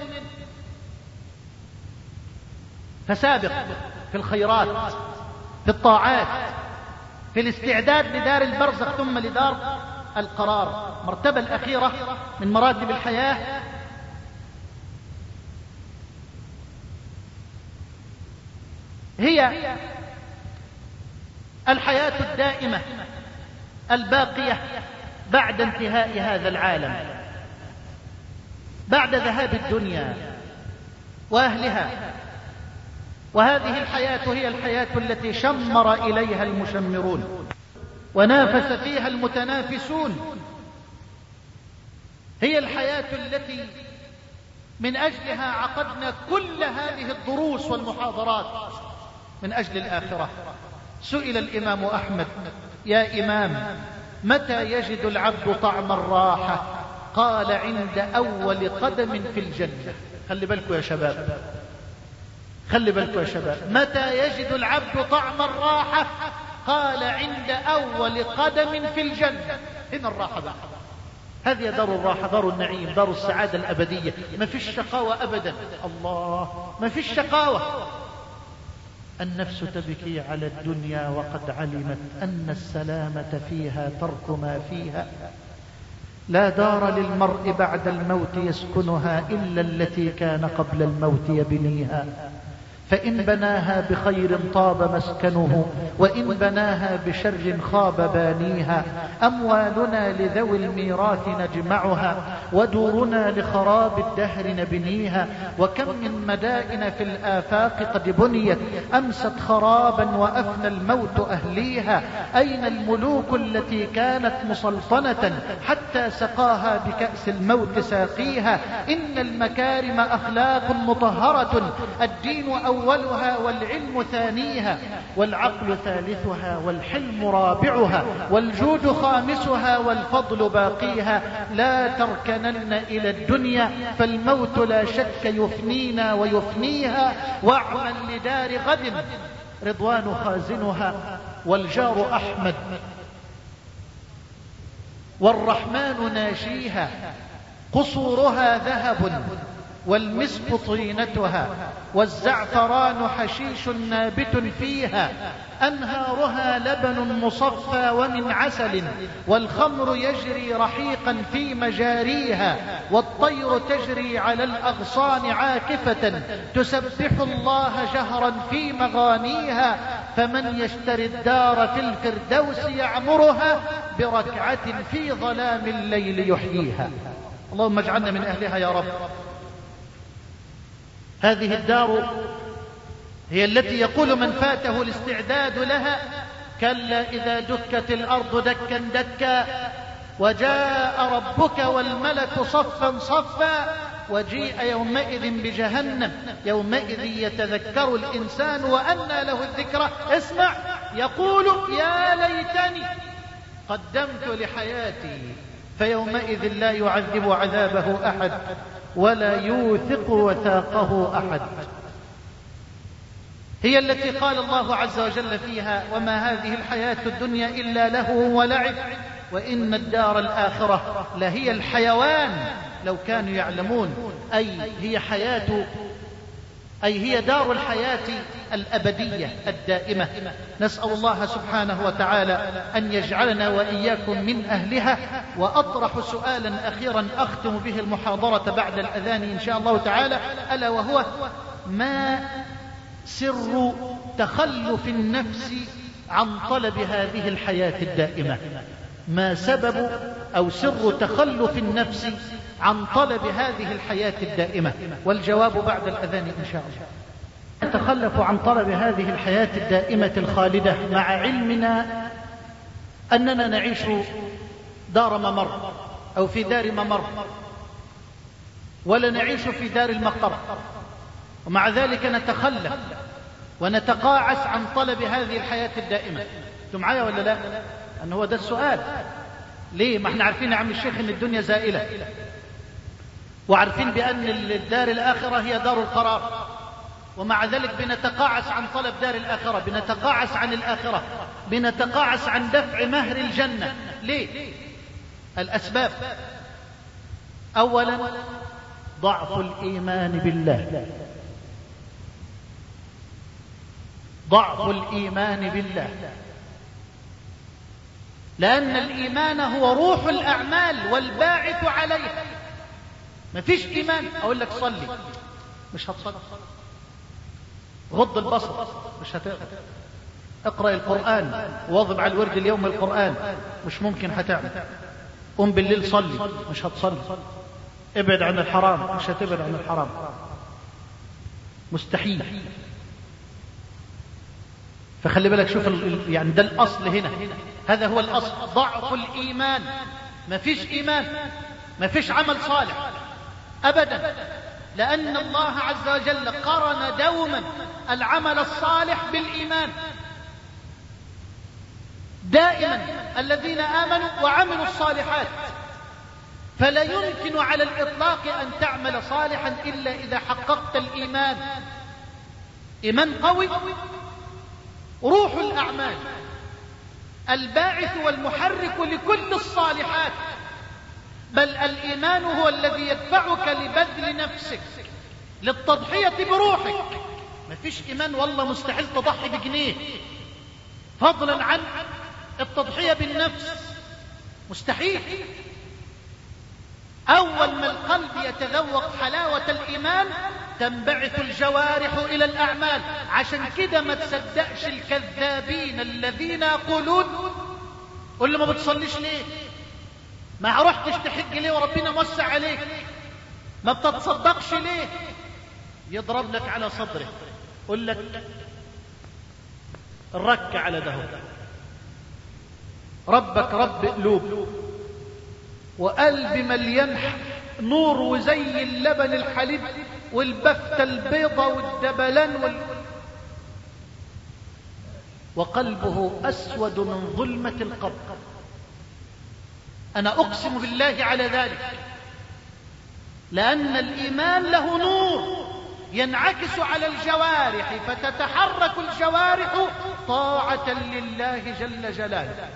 فسابق في الخيرات، في الطاعات، في الاستعداد لدار البرزخ ثم لدار القرار. مرتبة الأخيرة من مراتب الحياة هي الحياة الدائمة الباقية بعد انتهاء هذا العالم، بعد ذهاب الدنيا وأهلها. وهذه الحياة هي الحياة التي شمر إليها المشمرون ونافس فيها المتنافسون. هي الحياة التي من أجلها عقدنا كل هذه الدروس والمحاضرات من أجل الآخرة. سئل الإمام أحمد يا إمام متى يجد العبد طعم الراحة؟ قال عند أول قدم في الجنة. خلي بالكم يا شباب، خلي بالكم يا شباب، متى يجد العبد طعم الراحة؟ قال عند أول قدم في الجنة. هنا الراحة بقى، هذه دار الراحة، دار النعيم، دار السعادة الأبدية. ما فيش شقاوة أبدا، الله ما فيش شقاوة. النفس تبكي على الدنيا وقد علمت أن السلامة فيها ترك ما فيها. لا دار للمرء بعد الموت يسكنها إلا التي كان قبل الموت يبنيها. فإن بناها بخير طاب مسكنه وإن بناها بشر خاب بانيها. أموالنا لذوي الميراث نجمعها ودورنا لخراب الدهر نبنيها. وكم من مدائن في الآفاق قد بنيت أمست خرابا وأفنى الموت أهليها. أين الملوك التي كانت مسلطنة حتى سقاها بكأس الموت ساقيها. إن المكارم أخلاق مطهرة الدين أو أولها والعلم ثانيها والعقل ثالثها والحلم رابعها والجود خامسها والفضل باقيها. لا تركنن إلى الدنيا فالموت لا شك يفنينا ويفنيها، واعمل لدار غد رضوان خازنها. والجار أحمد والرحمن ناشيها، قصورها ذهب والمسك طينتها والزعفران حشيش نابت فيها، أنهارها لبن مصفى ومن عسل، والخمر يجري رحيقا في مجاريها، والطير تجري على الأغصان عاكفة تسبح الله جهرا في مغانيها. فمن يشتري الدار في الفردوس يعمرها بركعة في ظلام الليل يحييها. اللهم اجعلنا من أهلها يا رب. هذه الدار هي التي يقول من فاته الاستعداد لها: كلا إذا دكت الأرض دكا دكا وجاء ربك والملك صفا صفا وجيء يومئذ بجهنم يومئذ يتذكر الإنسان وأنى له الذكرى. اسمع، يقول: يا ليتني قدمت لحياتي، فيومئذ لا يعذب عذابه أحد ولا يوثق وثاقه أحد. هي التي قال الله عز وجل فيها: وما هذه الحياة الدنيا إلا لهو ولعب وإن الدار الآخرة لهي الحيوان لو كانوا يعلمون. أي هي حياة أي هي دار الحياة الأبدية الدائمة. نسأل الله سبحانه وتعالى أن يجعلنا وإياكم من أهلها. وأطرح سؤالا أخيرا أختم به المحاضرة بعد الأذان إن شاء الله تعالى، ألا وهو: ما سر تخلف النفس عن طلب هذه الحياة الدائمة؟ ما سبب أو سر تخلف النفس عن طلب هذه الحياة الدائمة؟ والجواب بعد الأذان إن شاء الله. نتخلف عن طلب هذه الحياة الدائمة الخالدة مع علمنا أننا نعيش دار ممر أو في دار ممر، ولا نعيش في دار المقر، ومع ذلك نتخلف ونتقاعس عن طلب هذه الحياة الدائمة. أنتم معايا ولا لا؟ أن هو ده السؤال. ليه؟ ما احنا عارفين يا عم الشيخ ان الدنيا زائلة، وعارفين بأن الدار الآخرة هي دار القرار، ومع ذلك بنتقاعس عن طلب دار الآخرة، بنتقاعس عن الآخرة، بنتقاعس عن دفع مهر الجنة. ليه؟ الأسباب: أولا ضعف الإيمان بالله، ضعف الإيمان بالله، لأن الإيمان هو روح الأعمال والباعث عليها. ما فيش إيمان أقول لك صلي مش هتصلي، غض البصر مش هتقدر، اقرأ القرآن واظب على الورد اليوم القرآن مش ممكن هتعمل، قم بالليل صلي مش هتصلي، ابعد عن الحرام مش هتبعد عن الحرام، مستحيل. فخلي بالك، شوف يعني ده الأصل هنا، هذا هو الأصل، ضعف الإيمان. ما فيش إيمان، ما فيش عمل صالح أبدا، لأن الله عز وجل قرن دوما العمل الصالح بالإيمان دائما. الذين آمنوا وعملوا الصالحات، فلا يمكن على الإطلاق أن تعمل صالحا إلا إذا حققت الإيمان. إيمان قوي روح الأعمال، الباعث والمحرك لكل الصالحات، بل الإيمان هو الذي يدفعك لبذل نفسك، للتضحية بروحك. ما فيش إيمان والله مستحيل تضحي بجنيه، فضلا عن التضحية بالنفس، مستحيل. أول ما القلب يتذوق حلاوة الإيمان تنبعث الجوارح إلى الأعمال. عشان كده ما تصدقش الكذابين الذين يقولون: قل لي ما بتصليش ليه؟ ما رحتش تحج ليه وربنا موسع عليك؟ ما بتتصدقش ليه؟ يضرب لك على صدرك، قل لك الرك على ده، ربك رب قلوب، وقلب مليان نور وزي اللبن الحليب والبفتة البيضة والدبلان وال... وقلبه أسود من ظلمة القبر. أنا أقسم بالله على ذلك، لأن الإيمان له نور ينعكس على الجوارح، فتتحرك الجوارح طاعة لله جل جلاله.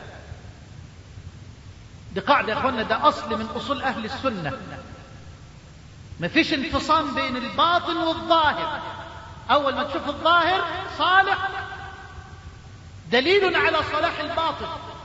دي قاعدة يا أخوانا، ده أصل من أصول أهل السنة. مفيش انفصام بين الباطن والظاهر. أول ما تشوف الظاهر صالح دليل على صلاح الباطن،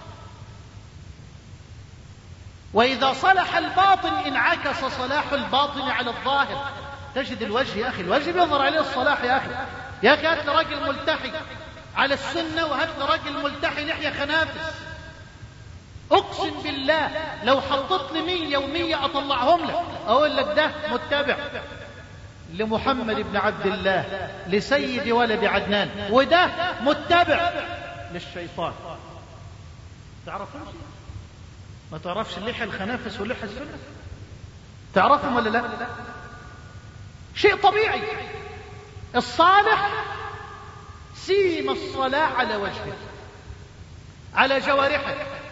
وإذا صلح الباطن انعكس صلاح الباطن على الظاهر. تجد الوجه يا أخي، الوجه بيظهر عليه الصلاح يا أخي. يا أخي هات لي راجل ملتحي على السنة وهات لي راجل ملتحي لحية خنافس، أقسم بالله لو حطت لي مية ومية أطلعهم لك أقول لك ده متبع لمحمد بن عبد الله لسيد ولد عدنان، وده متبع للشيطان. تعرفون؟ ما تعرفش اللحية الخنافس واللحية السنة؟ تعرفهم ولا لا؟ شيء طبيعي. الصالح سيم الصلاة على وجهه، على جوارحه.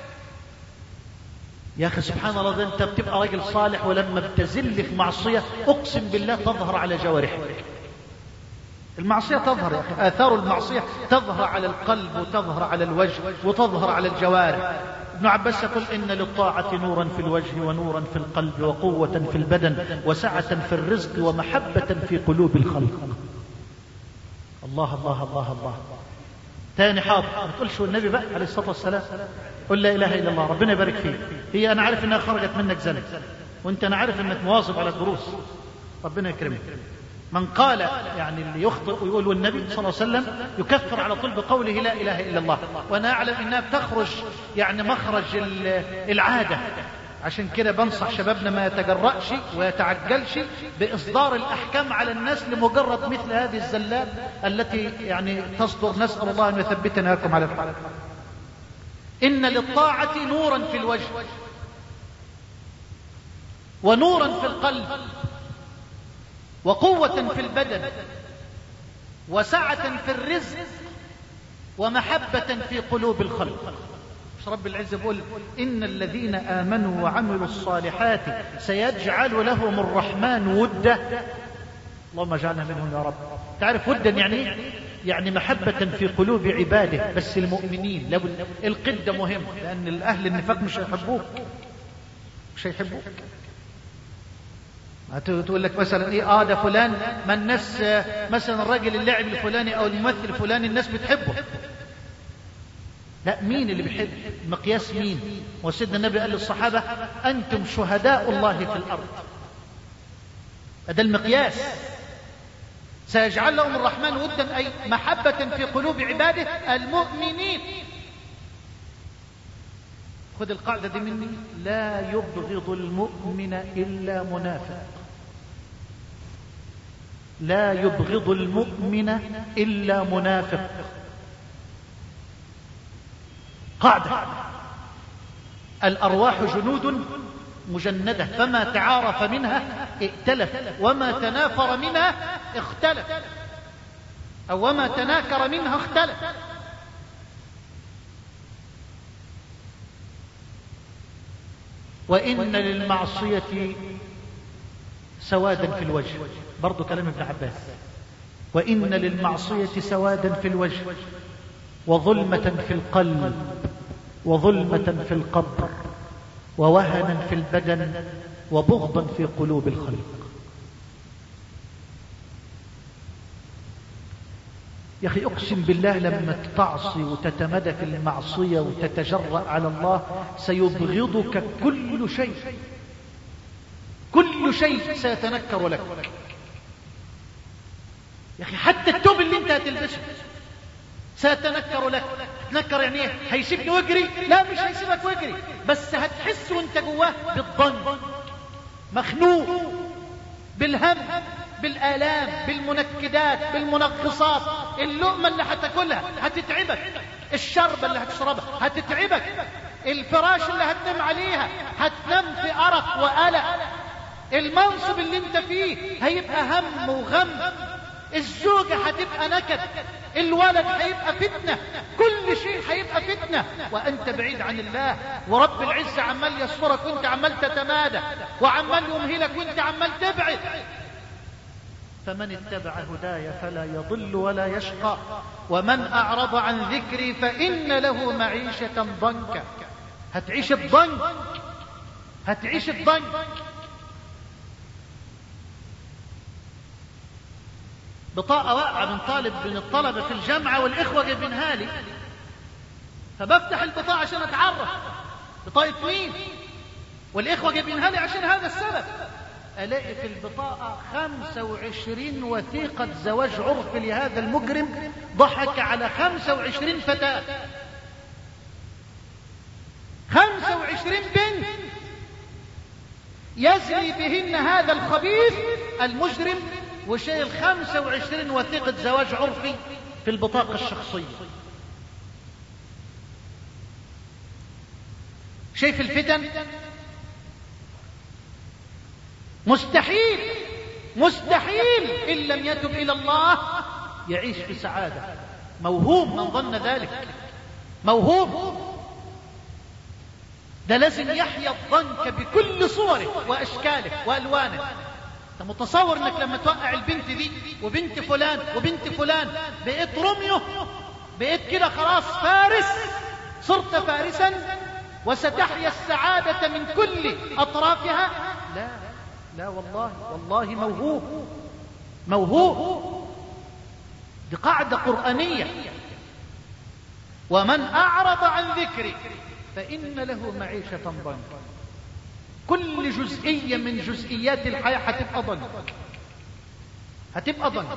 يا أخي سبحان الله، ده أنت بتبقى راجل صالح ولما بتزل في معصية أقسم بالله تظهر على جوارحك. المعصية تظهر يا أخي، آثار المعصية تظهر على القلب وتظهر على الوجه وتظهر على الجوارح. ابن عباس يقول إن للطاعة نورا في الوجه ونورا في القلب وقوة في البدن وسعة في الرزق ومحبة في قلوب الخلق. الله الله الله الله. تاني حاضر، ما تقولش والنبي بقى عليه الصلاة والسلام قل لا إله إلا الله، ربنا يبارك فيك. هي أنا عارف إنها خرجت منك زنك، وأنت أنا عارف إنك مواظب على الدروس، ربنا يكرمك. من قال يعني اللي يخطئ ويقول والنبي صلى الله عليه وسلم يكفر على طول بقوله لا إله إلا الله. وأنا أعلم إنها بتخرج يعني مخرج العادة، عشان كده بنصح شبابنا ما يتجرأش ويتعجلش بإصدار الأحكام على الناس لمجرد مثل هذه الزلات التي يعني تصدر. نسأل الله أن يثبتنا لكم على الحق. إن للطاعة نورا في الوجه ونورا في القلب وقوة في البدن وسعة في الرزق ومحبة في قلوب الخلق. مش رب العزة بيقول إن الذين آمنوا وعملوا الصالحات سيجعل لهم الرحمن ودا. اللهم اجعلنا منهم يا رب. تعرف ودا يعني يعني محبة في قلوب عباده، بس المؤمنين. لو القد مهم، لأن الأهل النفاق مش هيحبوك، مش هيحبوك. تقول لك مثلا ايه اه ده فلان، ما الناس مثلا الراجل اللاعب الفلاني او الممثل الفلاني الناس بتحبه. لا، مين اللي بيحب؟ مقياس مين؟ وسيدنا النبي قال للصحابة انتم شهداء الله في الارض. هذا المقياس. سيجعل لهم الرحمن ودا، اي محبة في قلوب عباده المؤمنين. خذ القاعدة دي مني، لا يبغض المؤمن إلا منافق. لا يبغض المؤمن إلا منافق. قاعدة. الأرواح جنود مجندة، فما تعارف منها ائتلف وما تنافر منها اختلف، أو وما تناكر منها اختلف. وإن للمعصية سوادا في الوجه، برضو كلام ابن عباس. وإن للمعصية سوادا في الوجه وظلمة في القلب وظلمة في القبر ووهنا في البدن وبغضا في قلوب الخلق. يا أخي أقسم بالله لما تعصي وتتمدى في المعصية وتتجرأ على الله سيبغضك كل شيء، كل شيء سيتنكر لك. يا أخي حتى التوب اللي انت هتلبسه سيتنكر لك. تنكر يعني ايه؟ هيسيبني واجري؟ لا، مش هيسيبك واجري، بس هتحس وانت جواه بالضنك، مخنوق، بالهم، بالآلام، بالمنكدات، بالمنغصات. اللقمة اللي هتاكلها هتتعبك، الشربة اللي هتشربها هتتعبك، الفراش اللي هتنام عليها هتنام في أرق وقلق، المنصب اللي انت فيه هيبقى هم وغم، الزوجة هتبقى نكد، الولد هيبقى فتنة، كل شيء هيبقى فتنة وانت بعيد عن الله، ورب العزة عمال يصفرك وانت عمال تتمادى، وعمال يمهلك وانت عمال تبعد. فمن اتبع هداي فلا يضل ولا يشقى، ومن اعرض عن ذكري فان له معيشة ضنكا. هتعيش بضنك، هتعيش بضنك. بطاقة واقعة من طالب من الطلبة في الجامعة والإخوة جايبينها لي، فبفتح البطاقة عشان أتعرف بطاقة مين، والإخوة جايبينها لي عشان هذا السبب. ألاقي في البطاقة خمسة وعشرين وثيقة زواج عرفي لهذا المجرم، ضحك على خمسة وعشرين فتاة، خمسة وعشرين بنت يزري بهن هذا الخبيث المجرم، وشايل خمسة وعشرين وثيقة زواج عرفي في البطاقة الشخصية. شايف الفتن؟ مستحيل مستحيل إن لم يتب إلى الله يعيش في سعادة. موهوم من ظن ذلك، موهوم. ده لازم يحيا الضنك بكل صوره وأشكاله وألوانه. انت متصور انك لما توقع البنت دي وبنت فلان وبنت فلان بقيت روميو، بقيت كده خلاص فارس، صرت فارسا وستحيا السعادة من كل أطرافها؟ لا لا والله، والله موهوب، موهوب. دي قاعدة قرآنية. ومن أعرض عن ذكري فإن له معيشة ضنكا. كل جزئية من جزئيات الحياة هتبقى ضنك، هتبقى ضنك.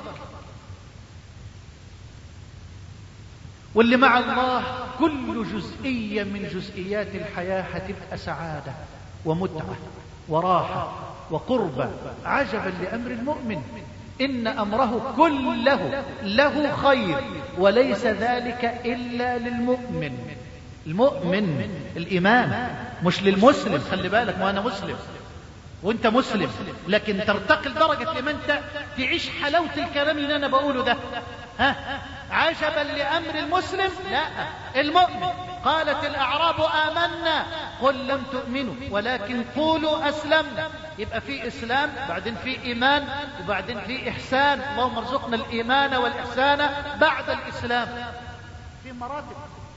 واللي مع الله كل جزئية من جزئيات الحياة هتبقى سعادة ومتعة وراحة وقربة. عجبا لأمر المؤمن، إن أمره كله له خير وليس ذلك إلا للمؤمن. المؤمن الإيمان، مش للمسلم. خلي بالك، ما أنا مسلم وانت مسلم، لكن ترتقي لدرجة لمن تعيش حلاوة الكلام اللي أنا بقوله ده. ها، عجبا لأمر المسلم، لا المؤمن. قالت الأعراب آمنا قل لم تؤمنوا ولكن قولوا أسلمنا. يبقى في إسلام، بعدين في إيمان، وبعدين في إحسان. اللهم ارزقنا الإيمان والإحسان بعد الإسلام. في مراتب.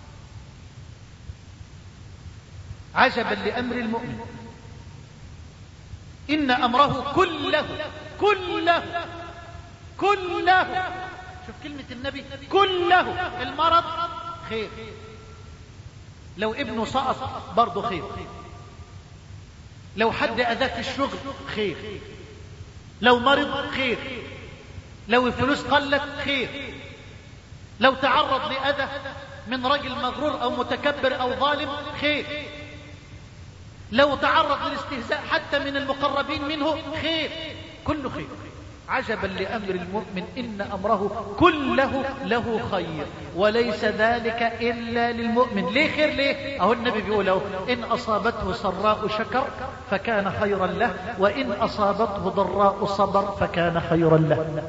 عجبا لأمر المؤمن، إن أمره كله كله كله. شوف كلمة النبي كله. المرض خير، لو ابنه سقط برضه خير، لو حد أذاه في الشغل خير، لو مرض خير، لو الفلوس قلت خير، لو تعرض لأذى من رجل مغرور أو متكبر أو ظالم خير، لو تعرض للاستهزاء حتى من المقربين منه خير، كله خير. عجبا لأمر المؤمن، إن أمره كله له خير وليس ذلك إلا للمؤمن. ليه خير؟ ليه؟ أهو النبي بيقول له إن أصابته سراء شكر فكان خيرا له، وإن أصابته ضراء صبر فكان خيرا له.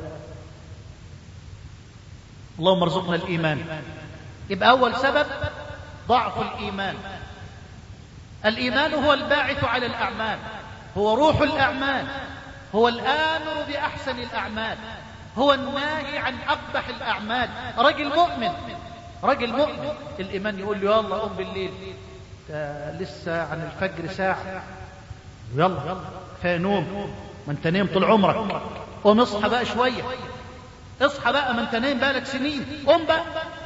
اللهم ارزقنا الإيمان. يبقى أول سبب ضعف الإيمان. الإيمان هو الباعث على الأعمال، هو روح الأعمال، هو الآمر بأحسن الأعمال، هو الناهي عن أقبح الأعمال. رجل مؤمن، رجل مؤمن الإيمان يقول له يلا قم بالليل، لسه عن الفجر ساعة، يلا كفاية نوم، ما انت نايم طول عمرك، قم اصحى بقى شوية، اصحى بقى، ما انت نايم بقالك سنين، قم بقى.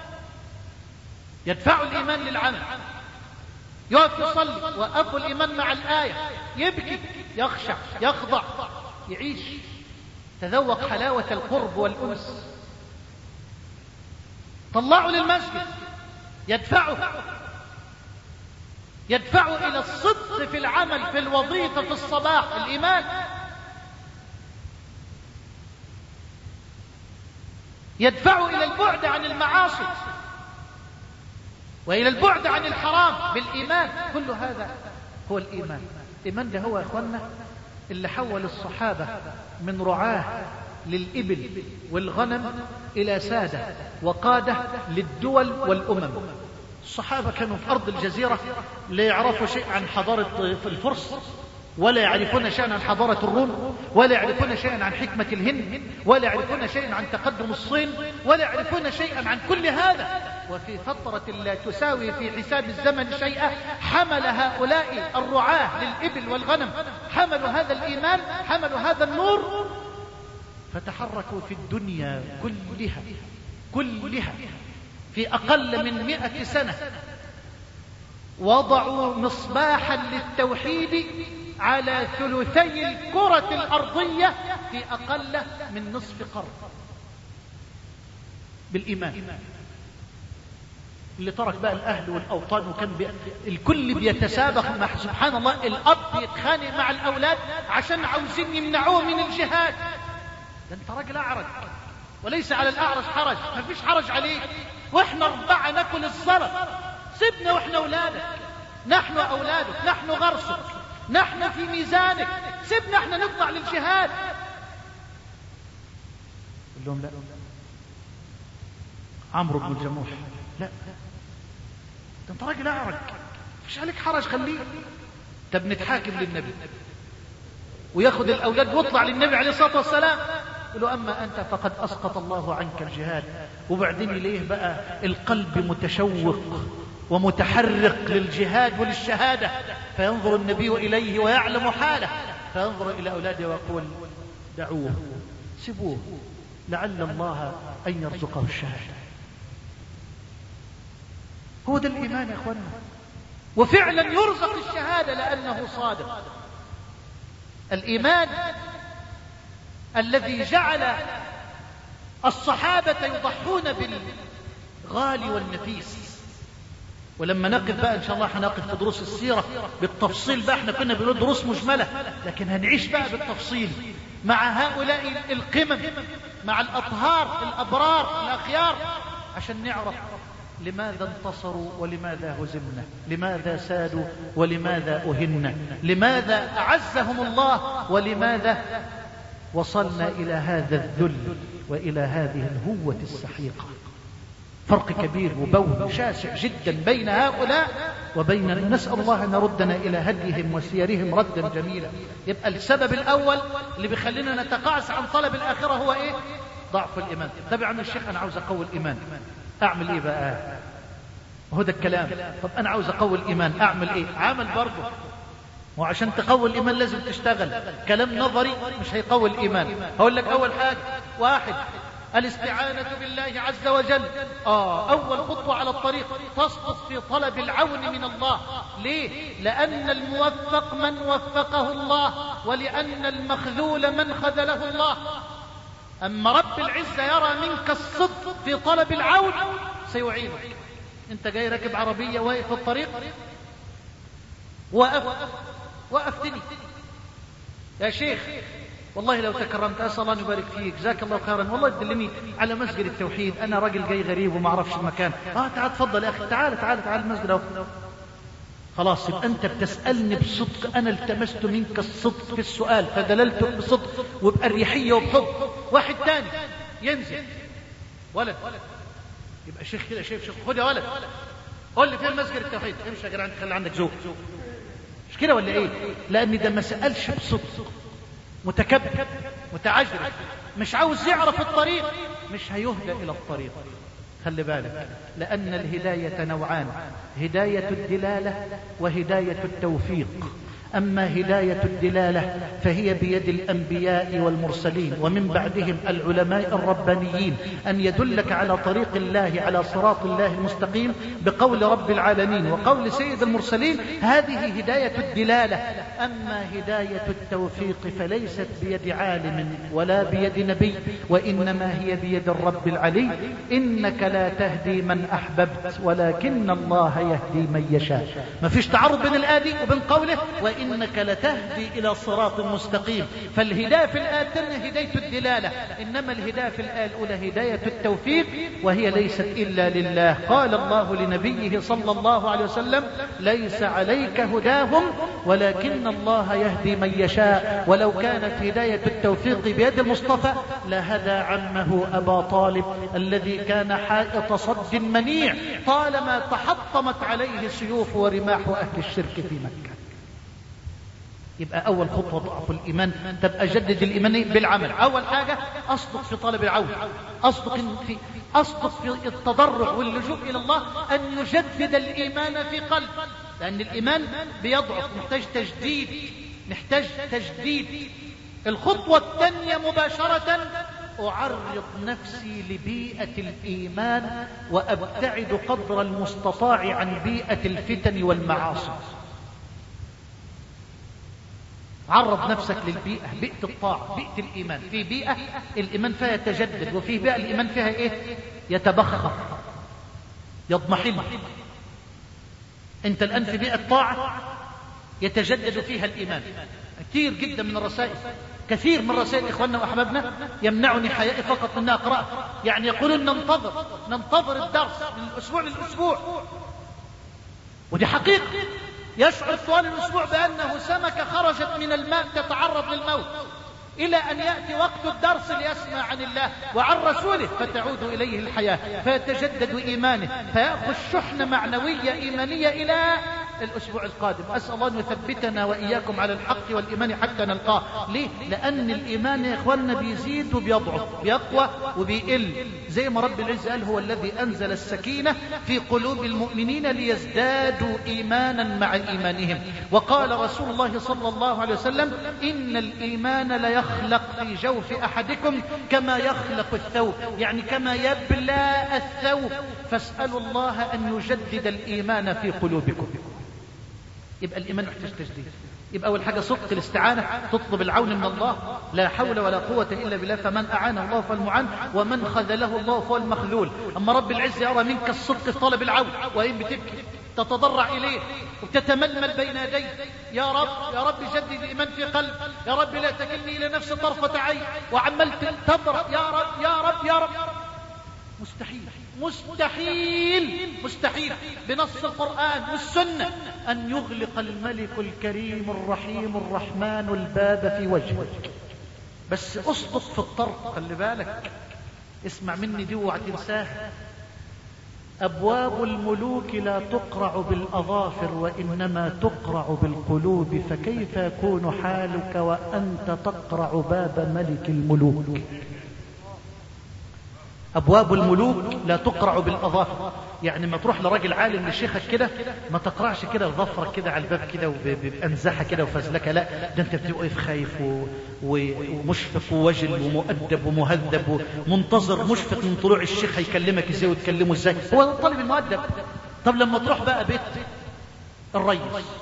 يدفع الإيمان للعمل. يقف يصلي، وقفوا الإيمان مع الآية، يبكي، يخشع، يخضع، يعيش، تذوق حلاوة القرب والأنس. طلعوا للمسجد، يدفعوا يدفعوا إلى الصدق في العمل، في الوظيفة، في الصباح. الإيمان يدفعوا إلى البعد عن المعاصي وإلى البعد عن الحرام بالإيمان. كل هذا هو الإيمان. الإيمان ده هو يا أخوانا اللي حول الصحابة من رعاة للإبل والغنم إلى سادة وقادة للدول والأمم. الصحابة كانوا في أرض الجزيرة لا يعرفوا شيء عن حضارة الفرس، ولا يعرفون شيئا عن حضارة الروم، ولا يعرفون شيئا عن حكمة الهند، ولا يعرفون شيئا عن تقدم الصين، ولا يعرفون شيئا عن كل هذا. وفي فترة لا تساوي في حساب الزمن شيئا حمل هؤلاء الرعاة للإبل والغنم، حملوا هذا الإيمان، حملوا هذا النور، فتحركوا في الدنيا كلها كلها في أقل من مئة سنة. وضعوا مصباحا للتوحيد على ثلثي الكرة الأرضية في أقل من نصف قرن بالإيمان. اللي ترك بقى الأهل والأوطان، وكان بي... الكل بيتسابق مع سبحان الله. الأب يتخانق مع الأولاد عشان عاوزين يمنعوه من الجهاد. ده انت راجل أعرج، وليس على الأعرج حرج، ما فيش حرج عليك، واحنا أربعة ناكل الزلط، سيبنا واحنا أولادك، نحن أولادك، نحن غرسك، نحن في ميزانك، سيبنا احنا نطلع للجهاد. قل لهم لا. عمرو بن الجموح لا، ده انت راجل أعرج، مفيش عليك حرج، خليه. طب نتحاكم للنبي وياخد الأولاد واطلع للنبي عليه الصلاة والسلام، يقول له أما أنت فقد أسقط الله عنك الجهاد. وبعدين ليه بقى القلب متشوق ومتحرق للجهاد وللشهادة، فينظر النبي إليه ويعلم حاله، فينظر إلى أولاده ويقول دعوه، سيبوه، لعل الله أن يرزقه الشهادة. هو ده الإيمان يا أخوانا، وفعلا يرزق الشهادة لأنه صادق. الإيمان الذي جعل الصحابة يضحون بالغالي والنفيس. ولما نقف بقى إن شاء الله هنقف في دروس السيرة بالتفصيل بقى، احنا كنا بنقول دروس مجملة، لكن هنعيش بقى بالتفصيل مع هؤلاء القمم، مع الأطهار الأبرار الأخيار، عشان نعرف لماذا انتصروا ولماذا هزمنا، لماذا سادوا ولماذا أهنا، لماذا أعزهم الله ولماذا وصلنا إلى هذا الذل وإلى هذه الهوة السحيقة. فرق كبير وبون شاسع جدا بين هؤلاء وبين، نسأل الله أن يردنا إلى هديهم وسيرهم ردا جميلا. يبقى السبب الأول اللي بيخلينا نتقاعس عن طلب الآخرة هو إيه؟ ضعف الإيمان. طب يا عم الشيخ أنا عاوز أقوي الإيمان، أعمل إيه بقى؟ هو ده الكلام. طب أنا عاوز أقوي الإيمان، أعمل إيه؟ عمل برضه. وعشان تقوي الإيمان لازم تشتغل. كلام نظري مش هيقوي الإيمان. هقول لك أول حاجة، واحد، الاستعانة بالله عز وجل. آه أول خطوة على الطريق تسقط في طلب العون من الله. ليه؟ لأن الموفق من وفقه الله، ولأن المخذول من خذله الله. أما رب العزة يرى منك الصدق في طلب العون سيعينك. أنت جاي راكب عربية واقف في الطريق، وقف وقفتني يا شيخ، والله لو تكرمت أسأل الله أن يبارك فيك، جزاك الله خيرا، والله تدلني على مسجد التوحيد، أنا راجل جاي غريب وما أعرفش المكان. آه تعال تفضل يا أخي، تعال تعال تعال المسجد أهو. خلاص يبقى أنت بتسألني بصدق، أنا التمست منك الصدق في السؤال فدللتك بصدق وبأريحية وبحب. واحد تاني ينزل، ولد يبقى شيخ كده، شايف شيخ، خد يا ولد قول لي فين مسجد التوحيد، امشي يا جدعان خلي عندك ذوق، مش كده ولا ايه؟ لأن ده ما سألش بصدق، متكبر متعجرف، مش عاوز يعرف الطريق، مش هيهدى إلى الطريق. خلي بالك، لأن الهداية نوعان، هداية الدلالة وهداية التوفيق. أما هداية الدلالة فهي بيد الأنبياء والمرسلين ومن بعدهم العلماء الربانيين، أن يدلك على طريق الله، على صراط الله المستقيم بقول رب العالمين وقول سيد المرسلين، هذه هداية الدلالة. أما هداية التوفيق فليست بيد عالم ولا بيد نبي، وإنما هي بيد الرب العلي. إنك لا تهدي من أحببت ولكن الله يهدي من يشاء. ما فيش تعارض بين الآدي وبين قوله وإنك لتهدي إلى صراط مستقيم. فالهداية في الآية الثانية هداية الدلالة، إنما الهداية في الآية الأولى هداية التوفيق، وهي ليست إلا لله. قال الله لنبيه صلى الله عليه وسلم: ليس عليك هداهم ولكن الله يهدي من يشاء، ولو كانت هداية التوفيق بيد المصطفى لهدى عمه أبا طالب الذي كان حائط صد منيع طالما تحطمت عليه سيوف ورماح أهل الشرك في مكة. يبقى أول خطوة ضعف الإيمان. تبقى جدد الإيمان بالعمل. أول حاجة أصدق في طلب العون، أصدق في أصدق في التضرع واللجوء إلى الله أن يجدد الإيمان في قلب، لأن الإيمان بيضعف، محتاج تجديد، محتاج تجديد. الخطوة الثانية مباشرة أعرض نفسي لبيئة الإيمان وأبتعد قدر المستطاع عن بيئة الفتن والمعاصي. عرض نفسك للبيئة، بيئة الطاعة، بيئة الإيمان. في بيئة الإيمان فيها يتجدد، وفي بيئة الإيمان فيها إيه؟ يتبخر، يضمحل. أنت الآن في بيئة طاعة يتجدد فيها الإيمان. كثير جدا من الرسائل، كثير من رسائل إخواننا وأحبابنا يمنعني حيائي فقط من أقرأ، يعني يقولون ننتظر ننتظر الدرس من الأسبوع للأسبوع، ودي حقيقة. يشعر طوال الأسبوع بأنه سمكة خرجت من الماء تتعرض للموت، إلى أن يأتي وقت الدرس ليسمع عن الله وعن رسوله فتعود إليه الحياة، فيتجدد إيمانه، فيأخذ شحنة معنوية إيمانية إلى الأسبوع القادم. أسأل الله أن يثبتنا وإياكم على الحق والإيمان حتى نلقاه. ليه؟ لأن الإيمان يا إخواننا بيزيد وبيضعف، بيقوى وبيقل، زي ما رب العزة قال هو الذي أنزل السكينة في قلوب المؤمنين ليزدادوا إيمانا مع إيمانهم. وقال رسول الله صلى الله عليه وسلم إن الإيمان ليخلق في جوف أحدكم كما يخلق الثوب، يعني كما يبلى الثوب، فاسألوا الله أن يجدد الإيمان في قلوبكم. يبقى الإيمان يحتاج تجديد. يبقى أول حاجة صدق الاستعانة، تطلب العون من الله، لا حول ولا قوة إلا بالله، فمن أعانه الله فالمعان ومن خذله الله فهو المخذول. أما رب العزة يرى منك الصدق في طلب العون، وإن بتبكي تتضرع إليه وتتململ بين يديه، يا رب يا رب جدد الإيمان في قلب، يا رب لا تكلني إلى نفسي طرفة عين، وعملت تضرع يا رب يا رب يا رب. مستحيل مستحيل مستحيل بنص القرآن والسنة أن يغلق الملك الكريم الرحيم الرحمن الباب في وجهك. بس أصدق في الطرق، خلي بالك، اسمع مني دي اوعى تنساها. أبواب الملوك لا تقرع بالأظافر وإنما تقرع بالقلوب، فكيف يكون حالك وأنت تقرع باب ملك الملوك؟ أبواب الملوك لا تقرع بالأظافر، يعني ما تروح لراجل عالم لشيخك كده ما تقرعش كده ظفرك كده على الباب كده وبأنزحة كده وفزلكة، لا، ده انت بتبقى خايف و... ومشفق ووجل ومؤدب ومهذب ومنتظر، مشفق من طلوع الشيخ هيكلمك ازاي وتكلمه ازاي، هو الطالب المؤدب. طب لما تروح بقى بيت الرئيس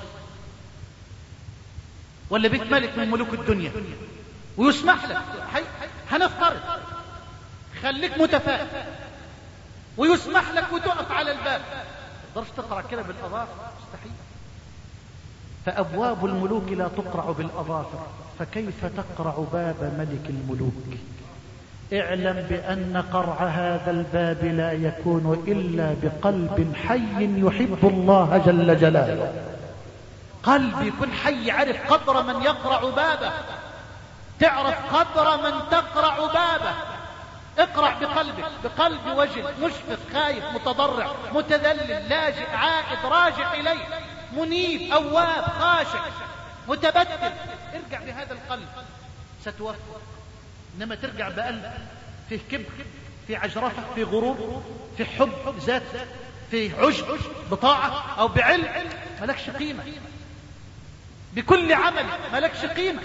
ولا بيت ملك من ملوك الدنيا ويسمح لك، هنفترض خليك متفائل ويسمح لك وتقف على الباب، ما تقدرش تقرع كده بالأظافر، مستحيل. فأبواب الملوك لا تقرع بالأظافر، فكيف تقرع باب ملك الملوك؟ اعلم بأن قرع هذا الباب لا يكون إلا بقلب حي يحب الله جل جلاله. قلب يكون حي، عرف قدر من يقرع بابه، تعرف قدر من تقرع بابه. اقرع بقلبك، بقلب وجل، مشفق، خايف، متضرع، متذلل، لاجئ، عائد، راجع إليه، منيب، أواب، خاشع، متبتل. ارجع بهذا القلب ستوفق. إنما ترجع بقلب فيه كبر، في عجرفة، في غرور، في حب ذات، في عجب، بطاعة أو بعلم، ملكش قيمة. بكل عمل ملكش قيمة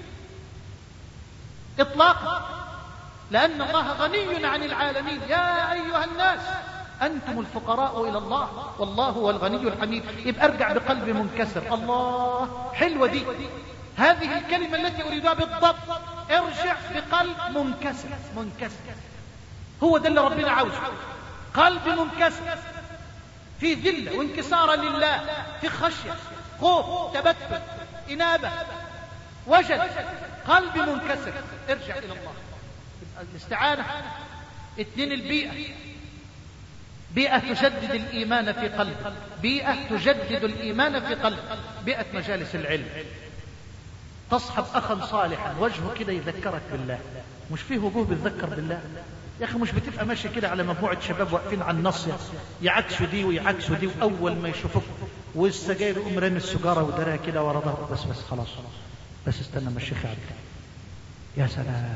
إطلاقا، لأن الله غني عن العالمين. يا أيها الناس أنتم الفقراء إلى الله والله هو الغني الحميد. يبقى ارجع بقلب منكسر. الله، حلوة دي، هذه الكلمة التي أريدها بالضبط. ارجع بقلب منكسر. منكسر هو ده اللي ربنا عاوزه، قلب منكسر في ذلة وانكسار لله، في خشية، خوف، تبتل، إنابة، وجل، قلب منكسر. ارجع إلى الله. الاستعانة. اتنين البيئة، بيئة تجدد الإيمان في قلبك، بيئة تجدد الإيمان في قلبك، بيئة مجالس العلم. تصحب أخا صالحا وجهه كده يذكرك بالله. مش فيه وجوه بتذكر بالله يا أخي؟ مش بتبقى ماشي كده على مجموعة شباب واقفين على النص يعكسوا دي ويعكسوا دي، وأول ما يشوفوك والسجاير يقوم رامي السجارة ودراها كده ورا ظهره، بس بس خلاص بس استنى ما الشيخ يعدي. يا سلام،